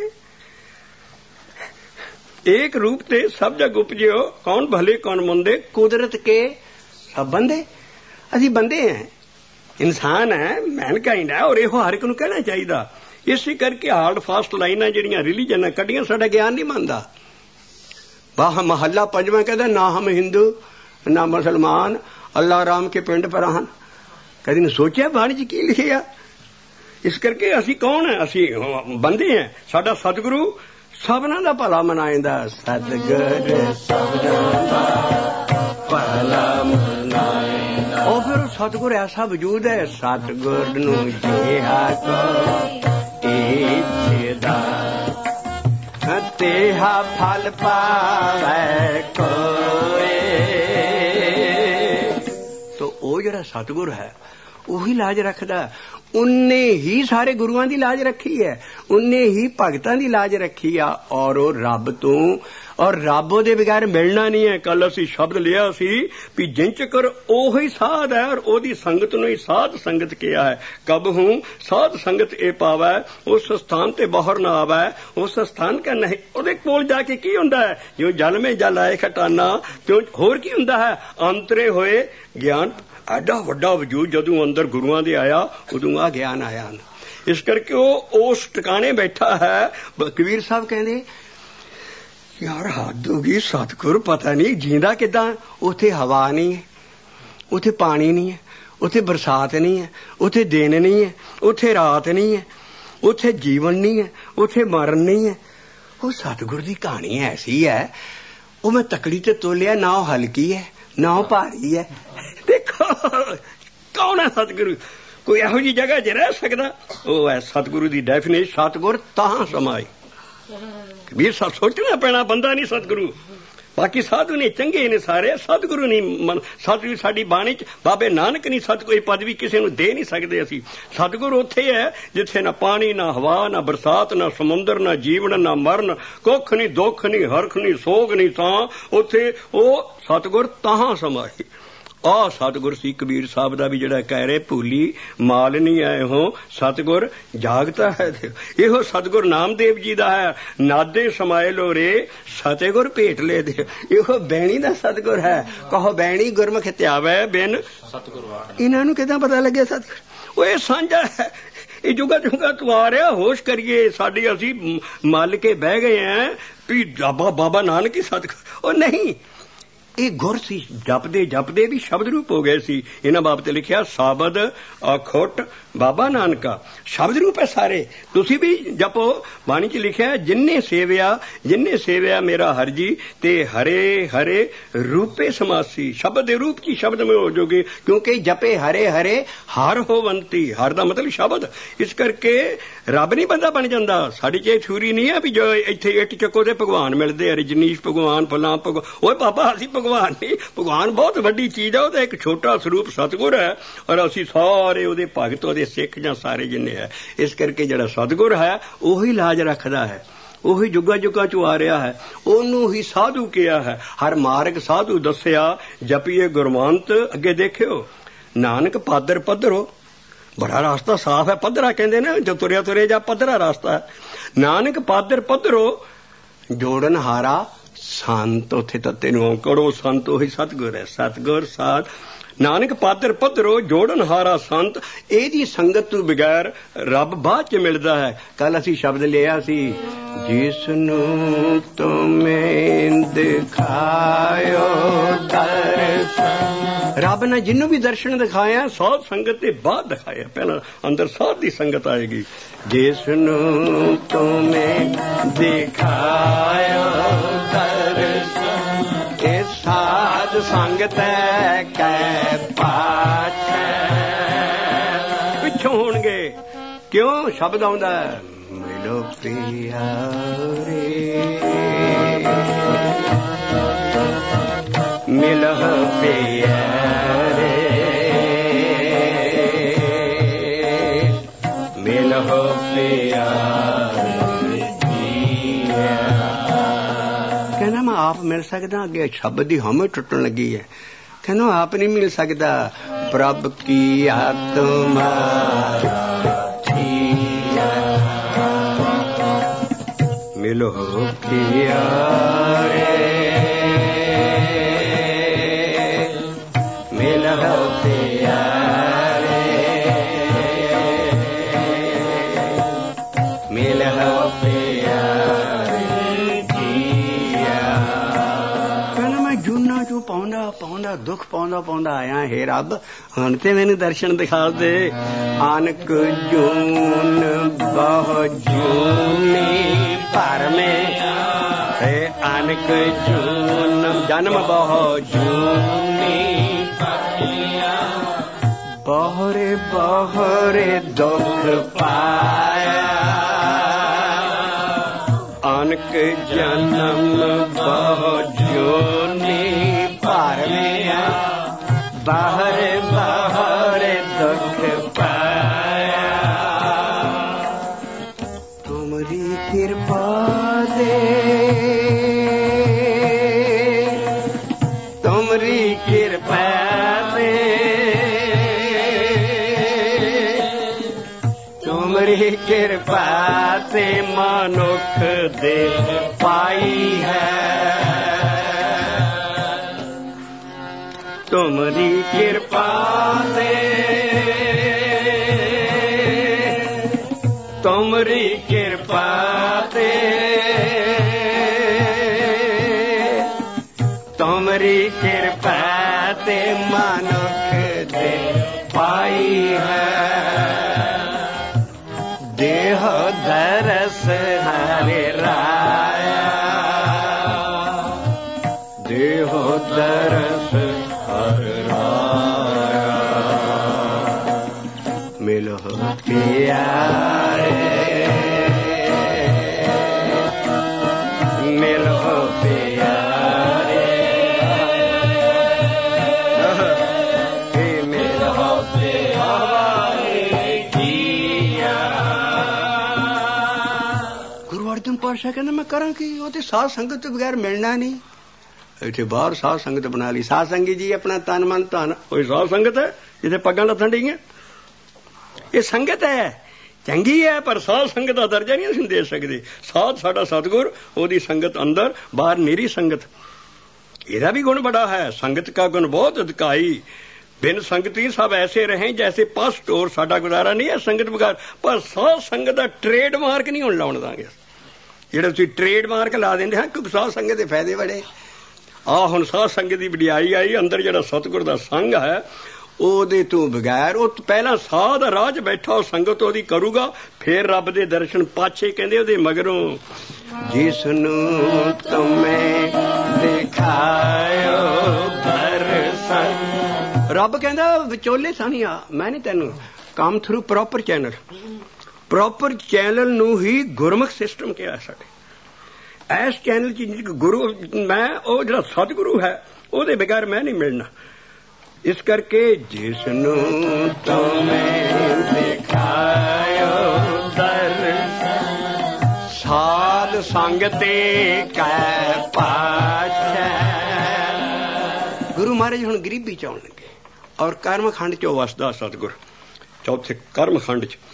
एक रूप ते सब जग उपजियो, कौन भले कौन मंदे, कुदरत के सब बंदे। ਅਸੀਂ ਬੰਦੇ हैं, ਇਨਸਾਨ ਹੈ, ਮੈਨਕਾਈਂਡ ਹੈ। ਔਰ ਇਹੋ ਹਰ ਇੱਕ ਨੂੰ ਕਹਿਣਾ ਚਾਹੀਦਾ। ਇਸੇ ਕਰਕੇ ਹਾਰਡ ਫਾਸਟ ਲਾਈਨਾਂ ਜਿਹੜੀਆਂ ਰਿਲੀਜਨ ਨੇ ਕੱਢੀਆਂ ਸਾਡਾ ਗਿਆਨ ਨਹੀਂ ਮੰਨਦਾ। ਵਾਹ ਮਹੱਲਾ ਪੰਜਵਾਂ ਕਹਿੰਦਾ ਨਾ ਹਮ ਹਿੰਦੂ ਨਾ ਮੁਸਲਮਾਨ, ਅੱਲਾ ਰਾਮ ਕੇ ਪਿੰਡ ਪਰ ਹਨ। ਕਦੀ ਨੇ ਸੋਚਿਆ ਬਾਣੀ ਚ ਕੀ ਲਿਖਿਆ? ਇਸ ਕਰਕੇ ਅਸੀਂ ਕੌਣ ਹੈ? ਅਸੀਂ ਬੰਦੇ ਹਾਂ। ਸਾਡਾ ਸਤਿਗੁਰੂ ਸਭਨਾਂ ਦਾ ਭਲਾ ਮਨਾਏਂਦਾ। ਸਤਿਗੁਰ ਸਭਨਾਂ ਦਾ ਭਲਾ ਮਨਾਏਂਦਾ। ਉਹ ਫਿਰ ਸਤਿਗੁਰ ਐਸਾ ਵਜੂਦ ਹੈ, ਸਤਿਗੁਰ ਨੂੰ ਜਿਹਾ ਕੋ ਇੱਛਦਾ ਤੇਹਾ ਫਲ ਪਾਵੇ ਕੋਏ। ਤੋ ਉਹ ਜਿਹੜਾ ਸਤਿਗੁਰ ਹੈ ਉਹੀ ਲਾਜ ਰੱਖਦਾ। ਉਹਨੇ ਹੀ ਸਾਰੇ ਗੁਰੂਆਂ ਦੀ ਲਾਜ ਰੱਖੀ ਹੈ, ਉਹਨੇ ਹੀ ਭਗਤਾਂ ਦੀ ਲਾਜ ਰੱਖੀ ਆ। ਔਰ ਉਹ ਰੱਬ ਤੋਂ, ਔਰ ਰੱਬ ਉਹਦੇ ਬਗੈਰ ਮਿਲਣਾ ਨਹੀਂ ਹੈ। ਕੱਲ ਅਸੀਂ ਸ਼ਬਦ ਲਿਆ ਸੀ ਵੀ ਜਿੰਚਕਰ ਉਹੀ ਸਾਧ ਹੈ, ਔਰ ਉਹਦੀ ਸੰਗਤ ਨੂੰ ਹੀ ਸਾਧ ਸੰਗਤ ਕਿਹਾ ਹੈ। ਕਬ ਹੂੰ ਸਾਧ ਸੰਗਤ ਇਹ ਪਾਵੈ, ਉਸ ਸਥਾਨ ਤੇ ਬਾਹਰ ਨਾ ਆਵੈ, ਉਸ ਸਥਾਨ ਕਾ ਨਹੀਂ। ਉਹਦੇ ਕੋਲ ਜਾ ਕੇ ਕੀ ਹੁੰਦਾ ਹੈ? ਜਿਉਂ ਜਲ ਮੇ ਜਲ ਆਏ ਖਟਾਨਾ, ਕਿਉਂ ਹੋਰ ਕੀ ਹੁੰਦਾ ਹੈ? ਅੰਤਰੇ ਹੋਏ ਗਿਆਨ। ਐਡਾ ਵੱਡਾ ਵਜੂਦ ਜਦੋਂ ਅੰਦਰ ਗੁਰੂਆਂ ਦੇ ਆਇਆ ਉਦੋਂ ਆ ਗਿਆਨ ਆਇਆ। ਇਸ ਕਰਕੇ ਉਹ ਉਸ ਟਿਕਾਣੇ ਬੈਠਾ ਹੈ। ਕਬੀਰ ਸਾਹਿਬ ਕਹਿੰਦੇ ਯਾਰ ਹੱਦ ਹੋ ਗਈ, ਸਤਿਗੁਰ ਪਤਾ ਨਹੀਂ ਜੀਂਦਾ ਕਿੱਦਾਂ। ਉੱਥੇ ਹਵਾ ਨਹੀਂ ਹੈ, ਉੱਥੇ ਪਾਣੀ ਨਹੀਂ ਹੈ, ਉੱਥੇ ਬਰਸਾਤ ਨਹੀਂ ਹੈ, ਉੱਥੇ ਦਿਨ ਨਹੀਂ ਹੈ, ਉੱਥੇ ਰਾਤ ਨਹੀਂ ਹੈ, ਉੱਥੇ ਜੀਵਨ ਨਹੀਂ ਹੈ, ਉੱਥੇ ਮਰਨ ਨਹੀਂ ਹੈ। ਉਹ ਸਤਿਗੁਰ ਦੀ ਕਹਾਣੀ ਐਸੀ ਹੈ। ਉਹ ਮੈਂ ਤਕੜੀ ਤੇ ਤੋਲਿਆ, ਨਾ ਉਹ ਹਲਕੀ ਹੈ ਨਾ ਉਹ ਭਾਰੀ ਹੈ। ਦੇਖੋ ਕੌਣ ਹੈ ਸਤਿਗੁਰੂ? ਕੋਈ ਇਹੋ ਜਿਹੀ ਜਗ੍ਹਾ 'ਚ ਰਹਿ ਸਕਦਾ? ਉਹ ਹੈ ਸਤਿਗੁਰੂ ਦੀ ਡੈਫੀਨੇਸ਼ਨ। ਸਤਿਗੁਰ ਤਾਂ ਸਮਾਏ। ਕਬੀਰ ਸਾਹਿਬ ਸੋਚਣਾ ਪੈਣਾ, ਬੰਦਾ ਨਹੀਂ ਸਤਿਗੁਰੂ। ਬਾਕੀ ਸਾਧੂ ਨੇ ਚੰਗੇ ਨੇ ਸਾਰੇ, ਸਤਿਗੁਰੂ ਨਹੀਂ। ਸਤਿਗੁਰੂ ਸਾਡੀ ਬਾਣੀ 'ਚ ਬਾਬੇ ਨਾਨਕ ਨਹੀਂ ਸਤਿਗੁਰੂ ਪਦਵੀ ਕਿਸੇ ਨੂੰ ਦੇ ਨਹੀਂ ਸਕਦੇ ਅਸੀਂ। ਸਤਿਗੁਰੂ ਉੱਥੇ ਹੈ ਜਿੱਥੇ ਨਾ ਪਾਣੀ, ਨਾ ਹਵਾ, ਨਾ ਬਰਸਾਤ, ਨਾ ਸਮੁੰਦਰ, ਨਾ ਜੀਵਨ, ਨਾ ਮਰਨ, ਕੁੱਖ ਨਹੀਂ, ਦੁੱਖ ਨਹੀਂ, ਹਰਖ ਨਹੀਂ, ਸੋਗ ਨਹੀਂ। ਤਾਂ ਉੱਥੇ ਉਹ ਸਤਿਗੁਰ ਤਾਂ ਸਮਾਏ। ਆਹ ਸਤਿਗੁਰ ਸੀ ਕਬੀਰ ਸਾਹਿਬ ਦਾ ਵੀ ਜਿਹੜਾ ਕਹਿ ਰਹੇ ਭੂਲੀ ਮਾਲ ਨਹੀਂ ਆਏ ਹੋ, ਸਤਿਗੁਰ ਜਾਗਤਾ ਹੈ। ਇਹੋ ਸਤਿਗੁਰ ਨਾਮਦੇਵ ਜੀ ਦਾ ਹੈ। ਨਾਦੇ ਸਮਾਏ ਲੋ ਰੇ ਸਤਿਗੁਰ ਭੇਟ ਲੈ ਦੇ। ਇਹੋ ਬੈਣੀ ਦਾ ਸਤਿਗੁਰ ਹੈ। ਕਹੋ ਬੈਣੀ ਗੁਰਮੁਖ ਧਿਆਵੈ ਬਿਨ ਸਤਿਗੁਰ। ਇਹਨਾਂ ਨੂੰ ਕਿੱਦਾਂ ਪਤਾ ਲੱਗਿਆ ਸਤਿਗੁਰ? ਉਹ ਇਹ ਸਾਂਝਾ ਹੈ। ਇਹ ਜੁਗਾ ਜੁਗਾ ਤੂੰ ਆ ਰਿਹਾ, ਹੋਸ਼ ਕਰੀਏ। ਸਾਡੀ ਅਸੀਂ ਮੱਲ ਕੇ ਬਹਿ ਗਏ ਹਾਂ ਵੀ ਬਾਬਾ ਨਾਨਕ ਹੀ ਸਤਿਗੁਰ। ਉਹ ਨਹੀਂ, ਇਹ ਗੁਰ ਸੀ। ਜਪਦੇ ਜਪਦੇ ਵੀ ਸ਼ਬਦ ਰੂਪ ਹੋ ਗਏ ਸੀ। ਇਹਨਾਂ ਬਾਬਤ ਲਿਖਿਆ ਸਾਬਦ ਅਖੁੱਟ ਬਾਬਾ ਨਾਨਕਾ। ਸ਼ਬਦ ਰੂਪ ਹੈ ਸਾਰੇ। ਤੁਸੀਂ ਵੀ ਜਪੋ। ਬਾਣੀ 'ਚ ਲਿਖਿਆ ਜਿੰਨੇ ਸੇਵਿਆ ਮੇਰਾ ਹਰ ਜੀ ਤੇ ਹਰੇ ਹਰੇ ਰੂਪੇ ਸਮਾਸੀ। ਸ਼ਬਦ ਦੇ ਰੂਪ 'ਚ ਸ਼ਬਦ ਮੈਂ ਹੋ ਜਾਓਗੇ, ਕਿਉਂਕਿ ਜਪੇ ਹਰੇ ਹਰੇ ਹਰ ਹੋਵੰਤੀ। ਹਰ ਦਾ ਮਤਲਬ ਸ਼ਬਦ। ਇਸ ਕਰਕੇ ਰੱਬ ਨਹੀਂ ਬੰਦਾ ਬਣ ਜਾਂਦਾ। ਸਾਡੀ 'ਚ ਇਹ ਥਿਊਰੀ ਨਹੀਂ ਹੈ ਵੀ ਜੋ ਇੱਥੇ ਇੱਟ ਚੱਕੋ ਤੇ ਭਗਵਾਨ ਮਿਲਦੇ ਆ, ਰਜਨੀਸ਼ ਭਗਵਾਨ, ਫਲਾਂ ਭਗਵਾਨ। ਓਏ ਬਾਬਾ ਅਸੀਂ ਭਗਵਾਨ ਨਹੀਂ। ਭਗਵਾਨ ਬਹੁਤ ਵੱਡੀ ਚੀਜ਼ ਆ, ਉਹਦਾ ਇੱਕ ਛੋਟਾ ਸਰੂਪ ਸਤਿਗੁਰ ਹੈ। ਔਰ ਅਸੀਂ ਸਾਰੇ ਉਹਦੇ ਭਗਤ, ਉਹਦੇ ਸਿੱਖ ਜਾਂ ਸਾਰੇ ਜਿੰਨੇ ਹੈ। ਇਸ ਕਰਕੇ ਜਿਹੜਾ ਸਤਿਗੁਰ ਹੈ ਉਹੀ ਲਾਜ ਰੱਖਦਾ ਹੈ, ਉਹੀ ਜੁਗਾ ਜੁਗਾ ਚ ਆ ਰਿਹਾ ਹੈ। ਉਹਨੂੰ ਹੀ ਸਾਧੂ ਕਿਹਾ ਹੈ। ਹਰ ਮਾਰਗ ਸਾਧੂ ਦੱਸਿਆ, ਜਪੀਏ ਗੁਰਮੰਤ। ਅੱਗੇ ਦੇਖਿਓ ਨਾਨਕ ਪਾਦਰ ਪੱਧਰੋ। ਬੜਾ ਰਸਤਾ ਸਾਫ਼ ਹੈ। ਪੱਧਰਾ ਕਹਿੰਦੇ ਨੇ ਜੋ ਤੁਰਿਆ ਤੁਰੇ ਜਾ, ਪੱਧਰਾ ਰਸਤਾ ਹੈ। ਨਾਨਕ ਪਾਦਰ ਪੱਧਰੋ ਜੋੜਨ ਹਾਰਾ ਸੰਤ। ਉੱਥੇ ਤੱਤੇ ਨੂੰ ਔਂਕੜੋ ਸੰਤ ਉਹੀ ਸਤਿਗੁਰ ਹੈ। ਸਤਿਗੁਰ ਸਾਧ ਨਾਨਕ ਪਾਦਰ ਪੱਧਰੋ ਜੋੜਨ ਹਾਰਾ ਸੰਤ। ਇਹਦੀ ਸੰਗਤ ਤੋਂ ਬਗੈਰ ਰੱਬ ਬਾਅਦ 'ਚ ਮਿਲਦਾ ਹੈ। ਕੱਲ ਅਸੀਂ ਸ਼ਬਦ ਲਿਆ ਸੀ ਜਿਸ ਨੂੰ ਤੁਮੇ ਦਿਖਾਇਓ ਦਰਸ਼ਨ ਰੱਬ ਨੇ ਜਿਹਨੂੰ ਵੀ ਦਰਸ਼ਨ ਦਿਖਾਇਆ ਸਾਧ ਸੰਗਤ ਦੇ ਬਾਅਦ ਦਿਖਾਇਆ, ਪਹਿਲਾਂ ਅੰਦਰ ਸਾਧ ਦੀ ਸੰਗਤ ਆਏਗੀ। ਜਿਸ ਨੂੰ ਤੁਮੇ ਦਿਖਾਇਆ ਦਰਸ਼ਨ ਇਹ ਸਾਧ ਸੰਗਤ ਕੈ ਪਾਛੈ। ਪਿੱਛੋਂ ਹੋਣਗੇ ਕਿਉਂ? ਸ਼ਬਦ ਆਉਂਦਾ ਮਿਲੋ ਪਿਆਰੇ ਮਿਲੋ ਪਿਆਰੇ ਮਿਲੋ ਪਿਆਰੇ। ਕਹਿੰਦਾ ਮੈਂ ਆਪ ਮਿਲ ਸਕਦਾ, ਅੱਗੇ ਸ਼ਬਦ ਦੀ ਹਉਮੈ ਟੁੱਟਣ ਲੱਗੀ ਹੈ। ਕਹਿੰਦਾ ਆਪ ਨਹੀਂ ਮਿਲ ਸਕਦਾ। ਪ੍ਰਭ ਕੀ ਆਤਮਾ ਮਿਲੋ ਪਿਆਰੇ ਮਿਲੋ ਪਿਆਰੇ ਮਿਲੋ ਪਿਆਰੇ ਜੀਆ। ਕਹਿੰਦਾ ਮੈਂ ਜੂਨਾ ਚੋਂ ਪਾਉਂਦਾ ਦੁੱਖ ਪਾਉਂਦਾ ਆਇਆ। ਹੇ ਰੱਬ ਹੁਣ ਤੇ ਮੈਨੂੰ ਦਰਸ਼ਨ ਦਿਖਾ ਦੇ। ਆਨਕ ਜੂਨ ਬਹੁ ਜੂਨੀ ਭਰ ਮੇ ਹੈ ਆਨਕ ਜੂਨ ਜਨਮ ਬਹੁ ਜੂਨੀ ਬਹੁਰੇ ਬਹੁਰੇ ਦੁੱਖ ਪਾਇਆ। ਆਨਕ ਜਨਮ ਬਹੁ ਜੂਨੀ ਭਰ ਮੇ ਬਾਹਰੇ ਬਾਹਰੇ ਦੁੱਖ ਪਾਇਆ। ਤੁਮਰੀ ਕਿਰਪਾ ਦੇ ਤੁਮਰੀ ਕਿਰਪਾ ਦੇ ਤੁਮਰੀ ਕਿਰਪਾ ਤੇ ਮਨੁੱਖ ਦੇ ਪਾਈ ਹੈ। ਤੁਮਰੀ ਕਿਰਪਾ ਤੇ ਤੁਮਰੀ ਕਿਰਪਾ ਤੇ ਤੁਮਰੀ ਕਿਰਪਾ ਤੇ ਮਨੁੱਖ ਦੇ ਪਾਈ ਹੈ। ਦੇਹ ਦਰਸ ਹਰਿ ਰਾਇਆ ਦੇਹ ਦਰਸ ਹਰਿ ਰਾਇਆ ਮਿਲੋ ਪਿਆਰੇ ਮਿਲੋ ਪਿਆਰੇ ਮਿਲੋ ਪਿਆਰੇ ਜੀਆ। ਗੁਰੂ ਅਰਜਨ ਪਾਤਸ਼ਾਹ ਕਹਿੰਦਾ ਮੈਂ ਕਰਾਂ ਕੀ? ਉਹ ਤੇ ਸਾਧ ਸੰਗਤ ਤੋਂ ਬਗੈਰ ਮਿਲਣਾ ਨਹੀਂ। ਇੱਥੇ ਬਾਹਰ ਸਾਧ ਸੰਗਤ ਬਣਾ ਲਈ। ਸਾਧ ਸੰਗੀ ਜੀ ਆਪਣਾ ਤਨ ਮਨ ਧਨ ਕੋਈ ਸਾਧ ਸੰਗਤ ਹੈ ਜਿੱਥੇ ਪੱਗਾਂ ਲੱਥਣ ਡਈਆਂ। ਇਹ ਸੰਗਤ ਹੈ, ਚੰਗੀ ਹੈ, ਪਰ ਸਾਧ ਸੰਗਤ ਦਾ ਦਰਜਾ ਨਹੀਂ ਅਸੀਂ ਦੇ ਸਕਦੇ। ਸਾਧ ਸਾਡਾ ਸਤਿਗੁਰ, ਉਹਦੀ ਸੰਗਤ ਅੰਦਰ, ਬਾਹਰ ਨਿਰੀ ਸੰਗਤ। ਇਹਦਾ ਵੀ ਗੁਣ ਬੜਾ ਹੈ। ਸੰਗਤ ਕਾ ਗੁਣ ਬਹੁਤ ਅਧਿਕਾਈ ਬਿਨ ਸੰਗਤੀ ਸਭ ਐਸੇ ਰਹੇ ਜੈਸੇ ਪਸ ਟੋਰ। ਸਾਡਾ ਗੁਜ਼ਾਰਾ ਨਹੀਂ ਹੈ ਸੰਗਤ ਬਗੈਰ, ਪਰ ਸਾਧ ਸੰਗਤ ਦਾ ਟ੍ਰੇਡ ਮਾਰਕ ਨਹੀਂ ਹੁਣ ਲਾਉਣ ਦਾਂਗੇ। ਜਿਹੜੇ ਤੁਸੀਂ ਟ੍ਰੇਡ ਮਾਰਕ ਲਾ ਦਿੰਦੇ ਹਾਂ ਕਿਉਂਕਿ ਸਾਧ ਸੰਗਤ ਦੇ ਫਾਇਦੇ ਬੜੇ। ਆਹ ਹੁਣ ਸਾਧ ਸੰਗਤ ਦੀ ਵਡਿਆਈ ਆਈ। ਅੰਦਰ ਜਿਹੜਾ ਸਤਿਗੁਰ ਦਾ ਸੰਗ ਹੈ ਉਹਦੇ ਤੋਂ ਬਗੈਰ, ਉਹ ਪਹਿਲਾਂ ਸਾਧ ਰਾਹ 'ਚ ਬੈਠਾ, ਉਹ ਸੰਗਤ ਉਹਦੀ ਕਰੂਗਾ, ਫੇਰ ਰੱਬ ਦੇ ਦਰਸ਼ਨ ਪਾਛੇ ਕਹਿੰਦੇ ਉਹਦੇ ਮਗਰੋਂ। ਜਿਸ ਨੂੰ ਤੁਮੇ ਦਿਖਾਇਓ ਦਰਸ਼ਨ। ਰੱਬ ਕਹਿੰਦਾ ਵਿਚੋਲੇ ਸਾਨੀਆਂ ਮੈਂ ਨਹੀਂ ਤੈਨੂੰ come through proper channel. Proper channel ਨੂੰ ਹੀ ਗੁਰਮੁਖ ਸਿਸਟਮ ਕਿਹਾ ਸਾਡੇ। ਇਸ ਚੈਨਲ 'ਚ ਗੁਰੂ ਮੈਂ, ਉਹ ਜਿਹੜਾ ਸਤਿਗੁਰੂ ਹੈ ਉਹਦੇ ਬਗੈਰ ਮੈਂ ਨਹੀਂ ਮਿਲਣਾ। ਇਸ ਕਰਕੇ ਜਿਸ ਨੂੰ ਤੁਮੇ ਦਿਖਾਇਓ ਦਰਸ਼ਨ ਸਾਧ ਸੰਗਤੇ ਕੈ ਪਾਛੈ। ਗੁਰੂ ਮਹਾਰਾਜ ਹੁਣ ਗਰੀਬੀ 'ਚ ਆਉਣ ਲੱਗੇ ਔਰ ਕਰਮਖੰਡ 'ਚੋਂ ਵਸਦਾ ਸਤਿਗੁਰ। ਚੌਥੇ ਕਰਮਖੰਡ 'ਚ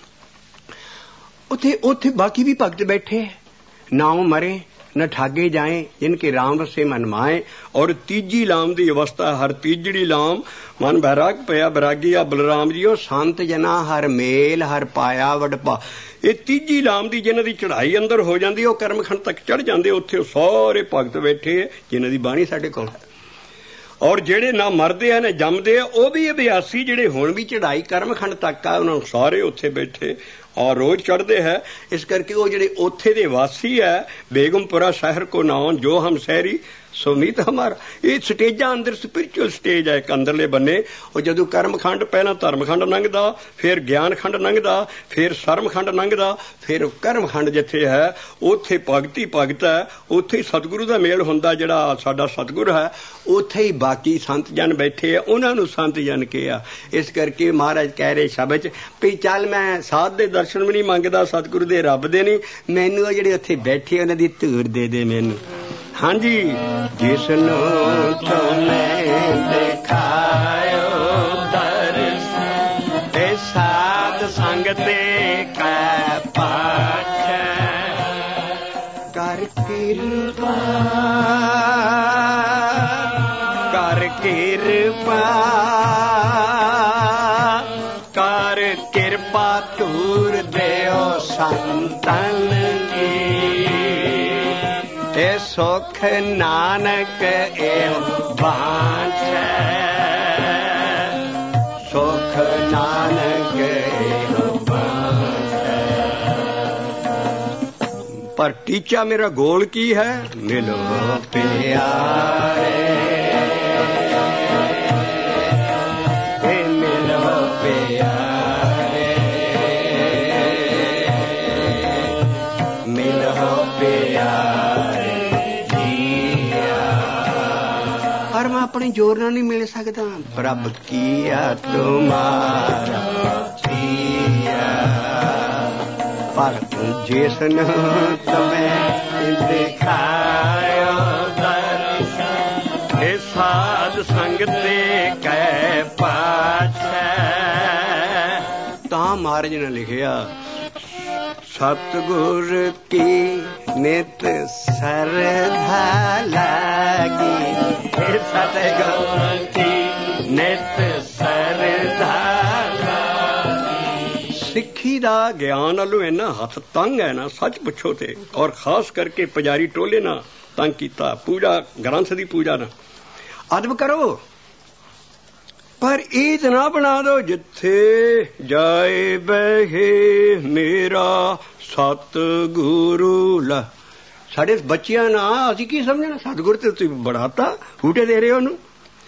ਉੱਥੇ ਬਾਕੀ ਵੀ ਭਗਤ ਬੈਠੇ। ਨਾਉ ਮਰੇ न ठागे जाए जिनके राम रसे मन माए। और तीजी लाम दी अवस्था हर तीजड़ी लाम मन बैराग पया बैरागी आ बलराम जी। संत जना हर मेल हर पाया वडपा। ये तीजी लाम दी जिन्हां दी चढ़ाई अंदर हो जाती वो कर्मखंड तक चढ़ जाते। उत्थे सारे भगत बैठे जिन्हां दी बाणी साडे कोल है। ਔਰ ਜਿਹੜੇ ਨਾ ਮਰਦੇ ਆ ਨਾ ਜੰਮਦੇ ਆ ਉਹ ਵੀ ਅਭਿਆਸੀ ਜਿਹੜੇ ਹੁਣ ਵੀ ਚੜ੍ਹਾਈ ਕਰਮਖੰਡ ਤੱਕ ਆ ਉਹਨਾਂ ਨੂੰ ਸਾਰੇ ਉੱਥੇ ਬੈਠੇ ਔਰ ਰੋਜ਼ ਚੜ੍ਹਦੇ ਹੈ। ਇਸ ਕਰਕੇ ਉਹ ਜਿਹੜੇ ਉੱਥੇ ਦੇ ਵਾਸੀ ਹੈ, ਬੇਗਮਪੁਰਾ ਸ਼ਹਿਰ ਕੋ ਨਾਮ ਜੋ ਹਮ ਸ਼ਹਿਰੀ ਸੁਮੀਤ ਹਮਾਰਾ, ਇਹ ਸਟੇਜਾਂ ਅੰਦਰ ਸਪਿਰਿਚੁਅਲ ਸਟੇਜ ਹੈ ਇੱਕ ਅੰਦਰਲੇ ਬੰਨੇ। ਉਹ ਜਦੋਂ ਕਰਮਖੰਡ ਪਹਿਲਾਂ ਧਰਮਖੰਡ ਲੰਘਦਾ, ਫਿਰ ਗਿਆਨਖੰਡ ਲੰਘਦਾ, ਫਿਰ ਸਰਮਖੰਡ ਲੰਘਦਾ, ਫਿਰ ਕਰਮਖੰਡ ਜਿੱਥੇ ਹੈ ਉੱਥੇ ਭਗਤੀ ਭਗਤ ਹੈ, ਉੱਥੇ ਹੀ ਸਤਿਗੁਰੂ ਦਾ ਮੇਲ ਹੁੰਦਾ। ਜਿਹੜਾ ਸਾਡਾ ਸਤਿਗੁਰ ਹੈ ਉੱਥੇ ਹੀ ਬਾਕੀ ਸੰਤ ਜਨ ਬੈਠੇ ਆ, ਉਹਨਾਂ ਨੂੰ ਸੰਤ ਜਨ ਕਿਹਾ। ਇਸ ਕਰਕੇ ਮਹਾਰਾਜ ਕਹਿ ਰਹੇ ਸ਼ਬਦ 'ਚ ਵੀ ਚੱਲ ਮੈਂ ਸਾਧ ਦੇ ਦਰਸ਼ਨ ਵੀ ਨਹੀਂ ਮੰਗਦਾ, ਸਤਿਗੁਰੂ ਦੇ ਰੱਬ ਦੇ ਨਹੀਂ, ਮੈਨੂੰ ਉਹ ਜਿਹੜੇ ਉੱਥੇ ਬੈਠੇ ਉਹਨਾਂ ਦੀ ਧੂੜ ਦੇ ਦੇ ਮੈਨੂੰ। ਹਾਂਜੀ, ਜਿਸ ਨੂੰ ਤੁਮੇ ਦਿਖਾਇਓ ਦਰਸ਼ਨ ਤੇ ਸਾਧ ਸੰਗ ਤੇ ਕੈ ਪਾਛੈ, ਕਰ ਕਿਰਪਾ ਕਰ ਕਿਰਪਾ ਕਰ ਕਿਰਪਾ ਧੂਰ ਦਿਓ ਸੰਤਨ ਇਹ ਸੁਖ ਨਾਨਕ ਏਵ ਬਾਂਝੈ, ਸੁਖ ਨਾਨਕ ਏਵ ਬਾਂਝੈ। ਪਰ ਟੀਚਾ ਮੇਰਾ ਗੋਲ ਕੀ ਹੈ? ਮਿਲੋ ਪਿਆਰੇ, ਮਿਲੋ ਪਿਆਰੇ, ਮਿਲੋ ਪਿਆਰੇ। ਪਰ ਮੈਂ ਆਪਣੇ ਜ਼ੋਰ ਨਾਲ ਨਹੀਂ ਮਿਲ ਸਕਦਾ। ਪ੍ਰਭ ਕੀਆ ਤੁਮਾਰਾ ਜੀਆ, ਪਰ ਜਿਸ ਨੂੰ ਤੁਮੇ ਦਿਖਾਇਓ ਦਰਸ਼ਨ ਇਹ ਸਾਧ ਸੰਗ ਤੇ ਕੈ ਪਾਛੈ। ਤਾਂ ਮਹਾਰਾਜ ਨੇ ਲਿਖਿਆ ਸਤਿਗੁਰ ਕੀ ਨਿਤ ਸਰਧਾ ਲਾਗੀ, ਸਤਿਗੁਰ ਕੀ ਨਿਤ ਸਰਧਾ ਲਾਗੀ। ਸਿੱਖੀ ਦਾ ਗਿਆਨ ਵੱਲੋਂ ਇੰਨਾ ਹੱਥ ਤੰਗ ਹੈ ਨਾ, ਸੱਚ ਪੁੱਛੋ ਤੇ, ਔਰ ਖਾਸ ਕਰਕੇ ਪੁਜਾਰੀ ਟੋਲੇ ਨਾਲ ਤੰਗ ਕੀਤਾ। ਪੂਜਾ ਗ੍ਰੰਥ ਦੀ ਪੂਜਾ ਨਾ ਅਦਬ ਕਰੋ, ਪਰ ਈਦ ਨਾ ਬਣਾ ਦੋ ਜਿੱਥੇ ਜਾਏ ਬਹਿ ਮੇਰਾ ਸਤਿਗੁਰੂ ਲਾ। ਸਾਡੇ ਬੱਚਿਆਂ ਨਾਲ ਅਸੀਂ ਕੀ ਸਮਝਣਾ? ਸਤਿਗੁਰੂ ਤੇ ਤੁਸੀਂ ਬੜਾਤਾ ਫੂਟੇ ਦੇ ਰਹੇ ਹੋ ਉਹਨੂੰ।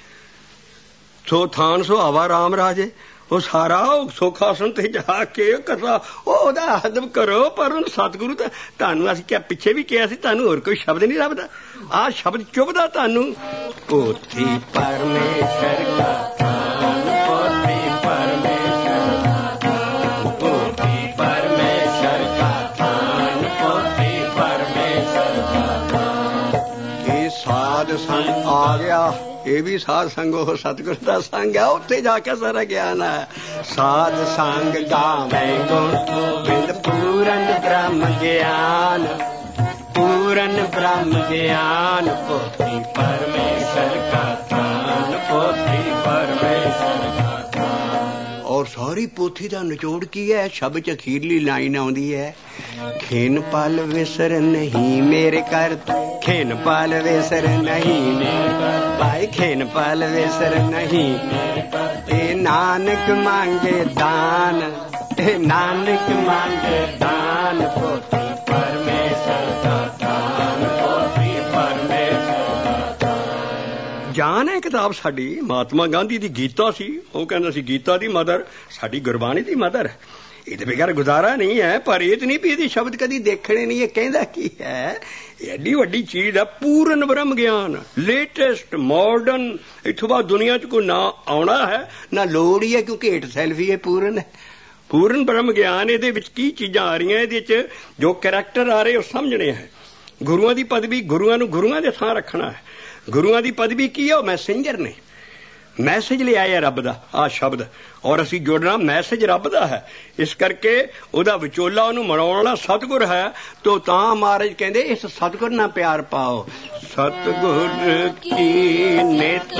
ਸੋ ਥਾਨ ਸੋ ਹਵਾ ਰਾਮ ਰਾਜੇ, ਉਹ ਸਾਰਾ ਉਹ ਸੁਖਾਸਨ ਤੇ ਜਾ ਕੇ ਕਰਦਾ ਉਹਦਾ ਅਦਬ ਕਰੋ। ਪਰ ਉਹਨੂੰ ਸਤਿਗੁਰੂ ਤਾਂ ਤੁਹਾਨੂੰ ਅਸੀਂ ਕਿਹਾ ਪਿੱਛੇ ਵੀ ਕਿਹਾ ਸੀ, ਤੁਹਾਨੂੰ ਹੋਰ ਕੋਈ ਸ਼ਬਦ ਨਹੀਂ ਲੱਭਦਾ। ਆਹ ਸ਼ਬਦ ਚੁਭਦਾ ਤੁਹਾਨੂੰ। ਪੋਥੀ ਪਰਮੇਸ਼ਰ ਦਾ ਥਾਨ, ਪੋਥੀ ਪਰਮੇਸ਼ਰ ਦਾ ਥਾਨ, ਪੋਥੀ ਪਰਮੇਸ਼ਰ ਦਾ ਥਾਨ, ਪੋਥੀ ਪਰਮੇਸ਼ਰ ਦਾ ਥਾਨ। ਇਹ ਸਾਧ ਸੰਗ ਆ ਗਿਆ, ਇਹ ਵੀ ਸਾਧ ਸੰਗ ਉਹ ਸਤਿਗੁਰ ਦਾ ਸੰਗ ਹੈ, ਉੱਥੇ ਜਾ ਕੇ ਸਾਰਾ ਗਿਆਨ ਹੈ। ਸਾਧ ਸੰਗ ਗਾਵੇਂ ਗੁਣ ਗੋਬਿੰਦ ਪੂਰਨ ਬ੍ਰਹਮ ਗਿਆਨ, ਪੂਰਨ ਬ੍ਰਹਮ ਗਿਆਨ, ਪੋਥੀ ਪਰਮੇਸ਼ਰ ਕਾ ਥਾਨ, ਪੋਥੀ ਪਰਮੇਸ਼ਰ ਕਾ ਥਾਨ। ਔਰ ਸਾਰੀ ਪੋਥੀ ਦਾ ਨਿਚੋੜ ਕੀ ਹੈ? ਸ਼ਬਦ ਚ ਅਖੀਰਲੀ ਲਾਈਨ ਆਉਂਦੀ ਹੈ, ਖੇਨ ਪਲ ਵਿਸਰ ਨਹੀਂ ਮੇਰੇ ਕਰ, ਖੇਨ ਪਲ ਵਿਸਰ ਨਹੀਂ ਮੇਰੇ ਕਰ, ਭਾਈ ਖੇਨ ਪਲ ਵਿਸਰ ਨਹੀਂ ਮੇਰੇ ਕਰ। ਇਹ ਨਾਨਕ ਮੰਗੇ ਦਾਨ, ਇਹ ਨਾਨਕ ਮੰਗੇ ਦਾਨ, ਪੋਥੀ ਪਰਮੇਸ਼ਰ ਦਾ ਦਾਨ, ਪੋਥੀ ਪਰਮੇਸ਼ਰ ਦਾ ਦਾਨ। ਜਾਨ ਹੈ ਕਿਤਾਬ ਸਾਡੀ। ਮਹਾਤਮਾ ਗਾਂਧੀ ਦੀ ਗੀਤਾ ਸੀ, ਉਹ ਕਹਿੰਦਾ ਸੀ ਗੀਤਾ ਦੀ ਮਦਰ ਸਾਡੀ ਗੁਰਬਾਣੀ ਦੀ ਮਦਰ। ਇਹਦੇ ਬਗੈਰ ਗੁਜ਼ਾਰਾ ਨਹੀਂ ਹੈ। ਪਰ ਇਹ ਤਾਂ ਨਹੀਂ ਵੀ ਇਹਦੇ ਸ਼ਬਦ ਕਦੀ ਦੇਖਣੇ ਨਹੀਂ। ਇਹ ਕਹਿੰਦਾ ਕੀ ਹੈ? ਐਡੀ ਵੱਡੀ ਚੀਜ਼ ਹੈ, ਪੂਰਨ ਬ੍ਰਹਮ ਗਿਆਨ, ਲੇਟੈਸਟ ਮਾਡਰਨ। ਇੱਥੋਂ ਬਾਅਦ ਦੁਨੀਆ 'ਚ ਕੋਈ ਨਾ ਆਉਣਾ ਹੈ ਨਾ ਲੋੜ ਹੀ ਹੈ, ਕਿਉਂਕਿ ਹੇਠ ਸੈਲਫ ਹੀ ਇਹ ਪੂਰਨ ਹੈ। ਪੂਰਨ ਬ੍ਰਹਮ ਗਿਆਨ। ਇਹਦੇ ਵਿੱਚ ਕੀ ਚੀਜ਼ਾਂ ਆ ਰਹੀਆਂ, ਇਹਦੇ 'ਚ ਜੋ ਕਰੈਕਟਰ ਆ ਰਹੇ ਉਹ ਸਮਝਣੇ ਹੈ। ਗੁਰੂਆਂ ਦੀ ਪਦਵੀ, ਗੁਰੂਆਂ ਨੂੰ ਗੁਰੂਆਂ ਦੇ ਥਾਂ ਰੱਖਣਾ ਹੈ। ਗੁਰੂਆਂ ਦੀ ਪਦਵੀ ਕੀ ਹੈ? ਉਹ ਮੈਸੇਂਜਰ ਨੇ, ਮੈਸੇਜ ਲਿਆਇਆ ਰੱਬ ਦਾ ਆਹ ਸ਼ਬਦ, ਔਰ ਅਸੀਂ ਜੁੜਨਾ ਮੈਸੇਜ ਰੱਬ ਦਾ ਹੈ। ਇਸ ਕਰਕੇ ਉਹਦਾ ਵਿਚੋਲਾ ਉਹਨੂੰ ਮਨਾਉਣ ਵਾਲਾ ਸਤਿਗੁਰ ਹੈ। ਤਾਂ ਮਹਾਰਾਜ ਕਹਿੰਦੇ ਇਸ ਸਤਿਗੁਰ ਨਾਲ ਪਿਆਰ ਪਾਓ। ਸਤਿਗੁਰ ਕੀ ਨਿਤ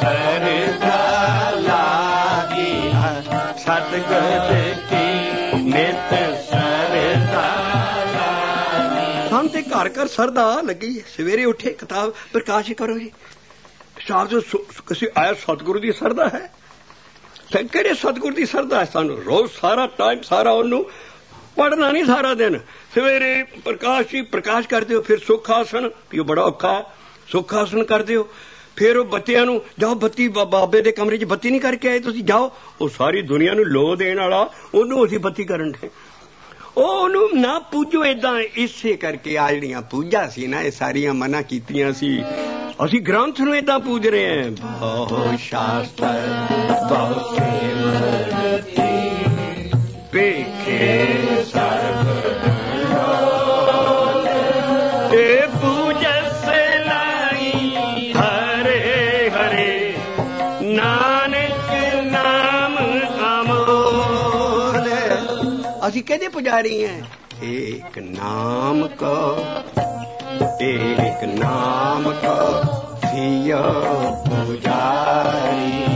ਸਰਧਾ ਲਾਗੀ, ਸਤਿਗੁਰ ਕੀ ਨਿਤ ਸਰਧਾ ਲਾਗੀ। ਸਾਨੂੰ ਤੇ ਘਰ ਘਰ ਸਰਧਾ ਲੱਗੀ। ਸਵੇਰੇ ਉੱਠੇ ਕਿਤਾਬ ਪ੍ਰਕਾਸ਼ ਕਰੋ ਜੀ, ਸ਼ਬਦ ਕਿਸੇ ਆਇਆ ਸਤਿਗੁਰੂ ਦੀ ਸਰਦਾ ਹੈ ਤੇ ਕਿਹੜੇ ਸਤਿਗੁਰੂ ਦੀ ਸਰਦਾ ਹੈ ਸਾਨੂੰ ਰੋਜ਼ ਸਾਰਾ ਟਾਈਮ ਸਾਰਾ ਉਹਨੂੰ ਪੜ੍ਹਨਾ ਨਹੀਂ ਸਾਰਾ ਦਿਨ ਸਵੇਰੇ ਪ੍ਰਕਾਸ਼ ਹੀ ਪ੍ਰਕਾਸ਼ ਕਰਦੇ ਹੋ ਫਿਰ ਸੁੱਖ ਆਸਣ ਵੀ ਉਹ ਬੜਾ ਔਖਾ ਸੁੱਖ ਆਸਣ ਕਰਦੇ ਹੋ ਫਿਰ ਉਹ ਬੱਤੀਆਂ ਨੂੰ ਜਾਓ ਬੱਤੀ ਬਾਬੇ ਦੇ ਕਮਰੇ 'ਚ ਬੱਤੀ ਨਹੀਂ ਕਰਕੇ ਆਏ ਤੁਸੀਂ ਜਾਓ ਉਹ ਸਾਰੀ ਦੁਨੀਆ ਨੂੰ ਲੋ ਦੇਣ ਵਾਲਾ ਉਹਨੂੰ ਅਸੀਂ ਬੱਤੀ ਕਰਨ ਦੇ ਉਹਨੂੰ ਨਾ ਪੂਜੋ ਏਦਾਂ ਇਸੇ ਕਰਕੇ ਆ ਜਿਹੜੀਆਂ ਪੂਜਾ ਸੀ ਨਾ ਇਹ ਸਾਰੀਆਂ ਮਨਾ ਕੀਤੀਆਂ ਸੀ ਅਸੀਂ ਗ੍ਰੰਥ ਨੂੰ ਏਦਾਂ ਪੂਜ ਰਹੇ ਹਾਂ ਬਹੁ ਸ਼ਾਸਤਰ ਬਹੁ ਸਿਮਰਤੀ ਵੇਖੇ ਸਰਬ ਤੇ ਪੂਜਸ ਲਾਈ ਹਰੇ ਹਰੇ ਨਾਨਕ ਨਾਮ ਅਮੋਲ ਅਸੀਂ ਕਿਹਦੇ ਪੁਜਾਰੀ ਹਾਂ ਏਕ ਨਾਮ ਕੋ एक नाम को सियो पुजारी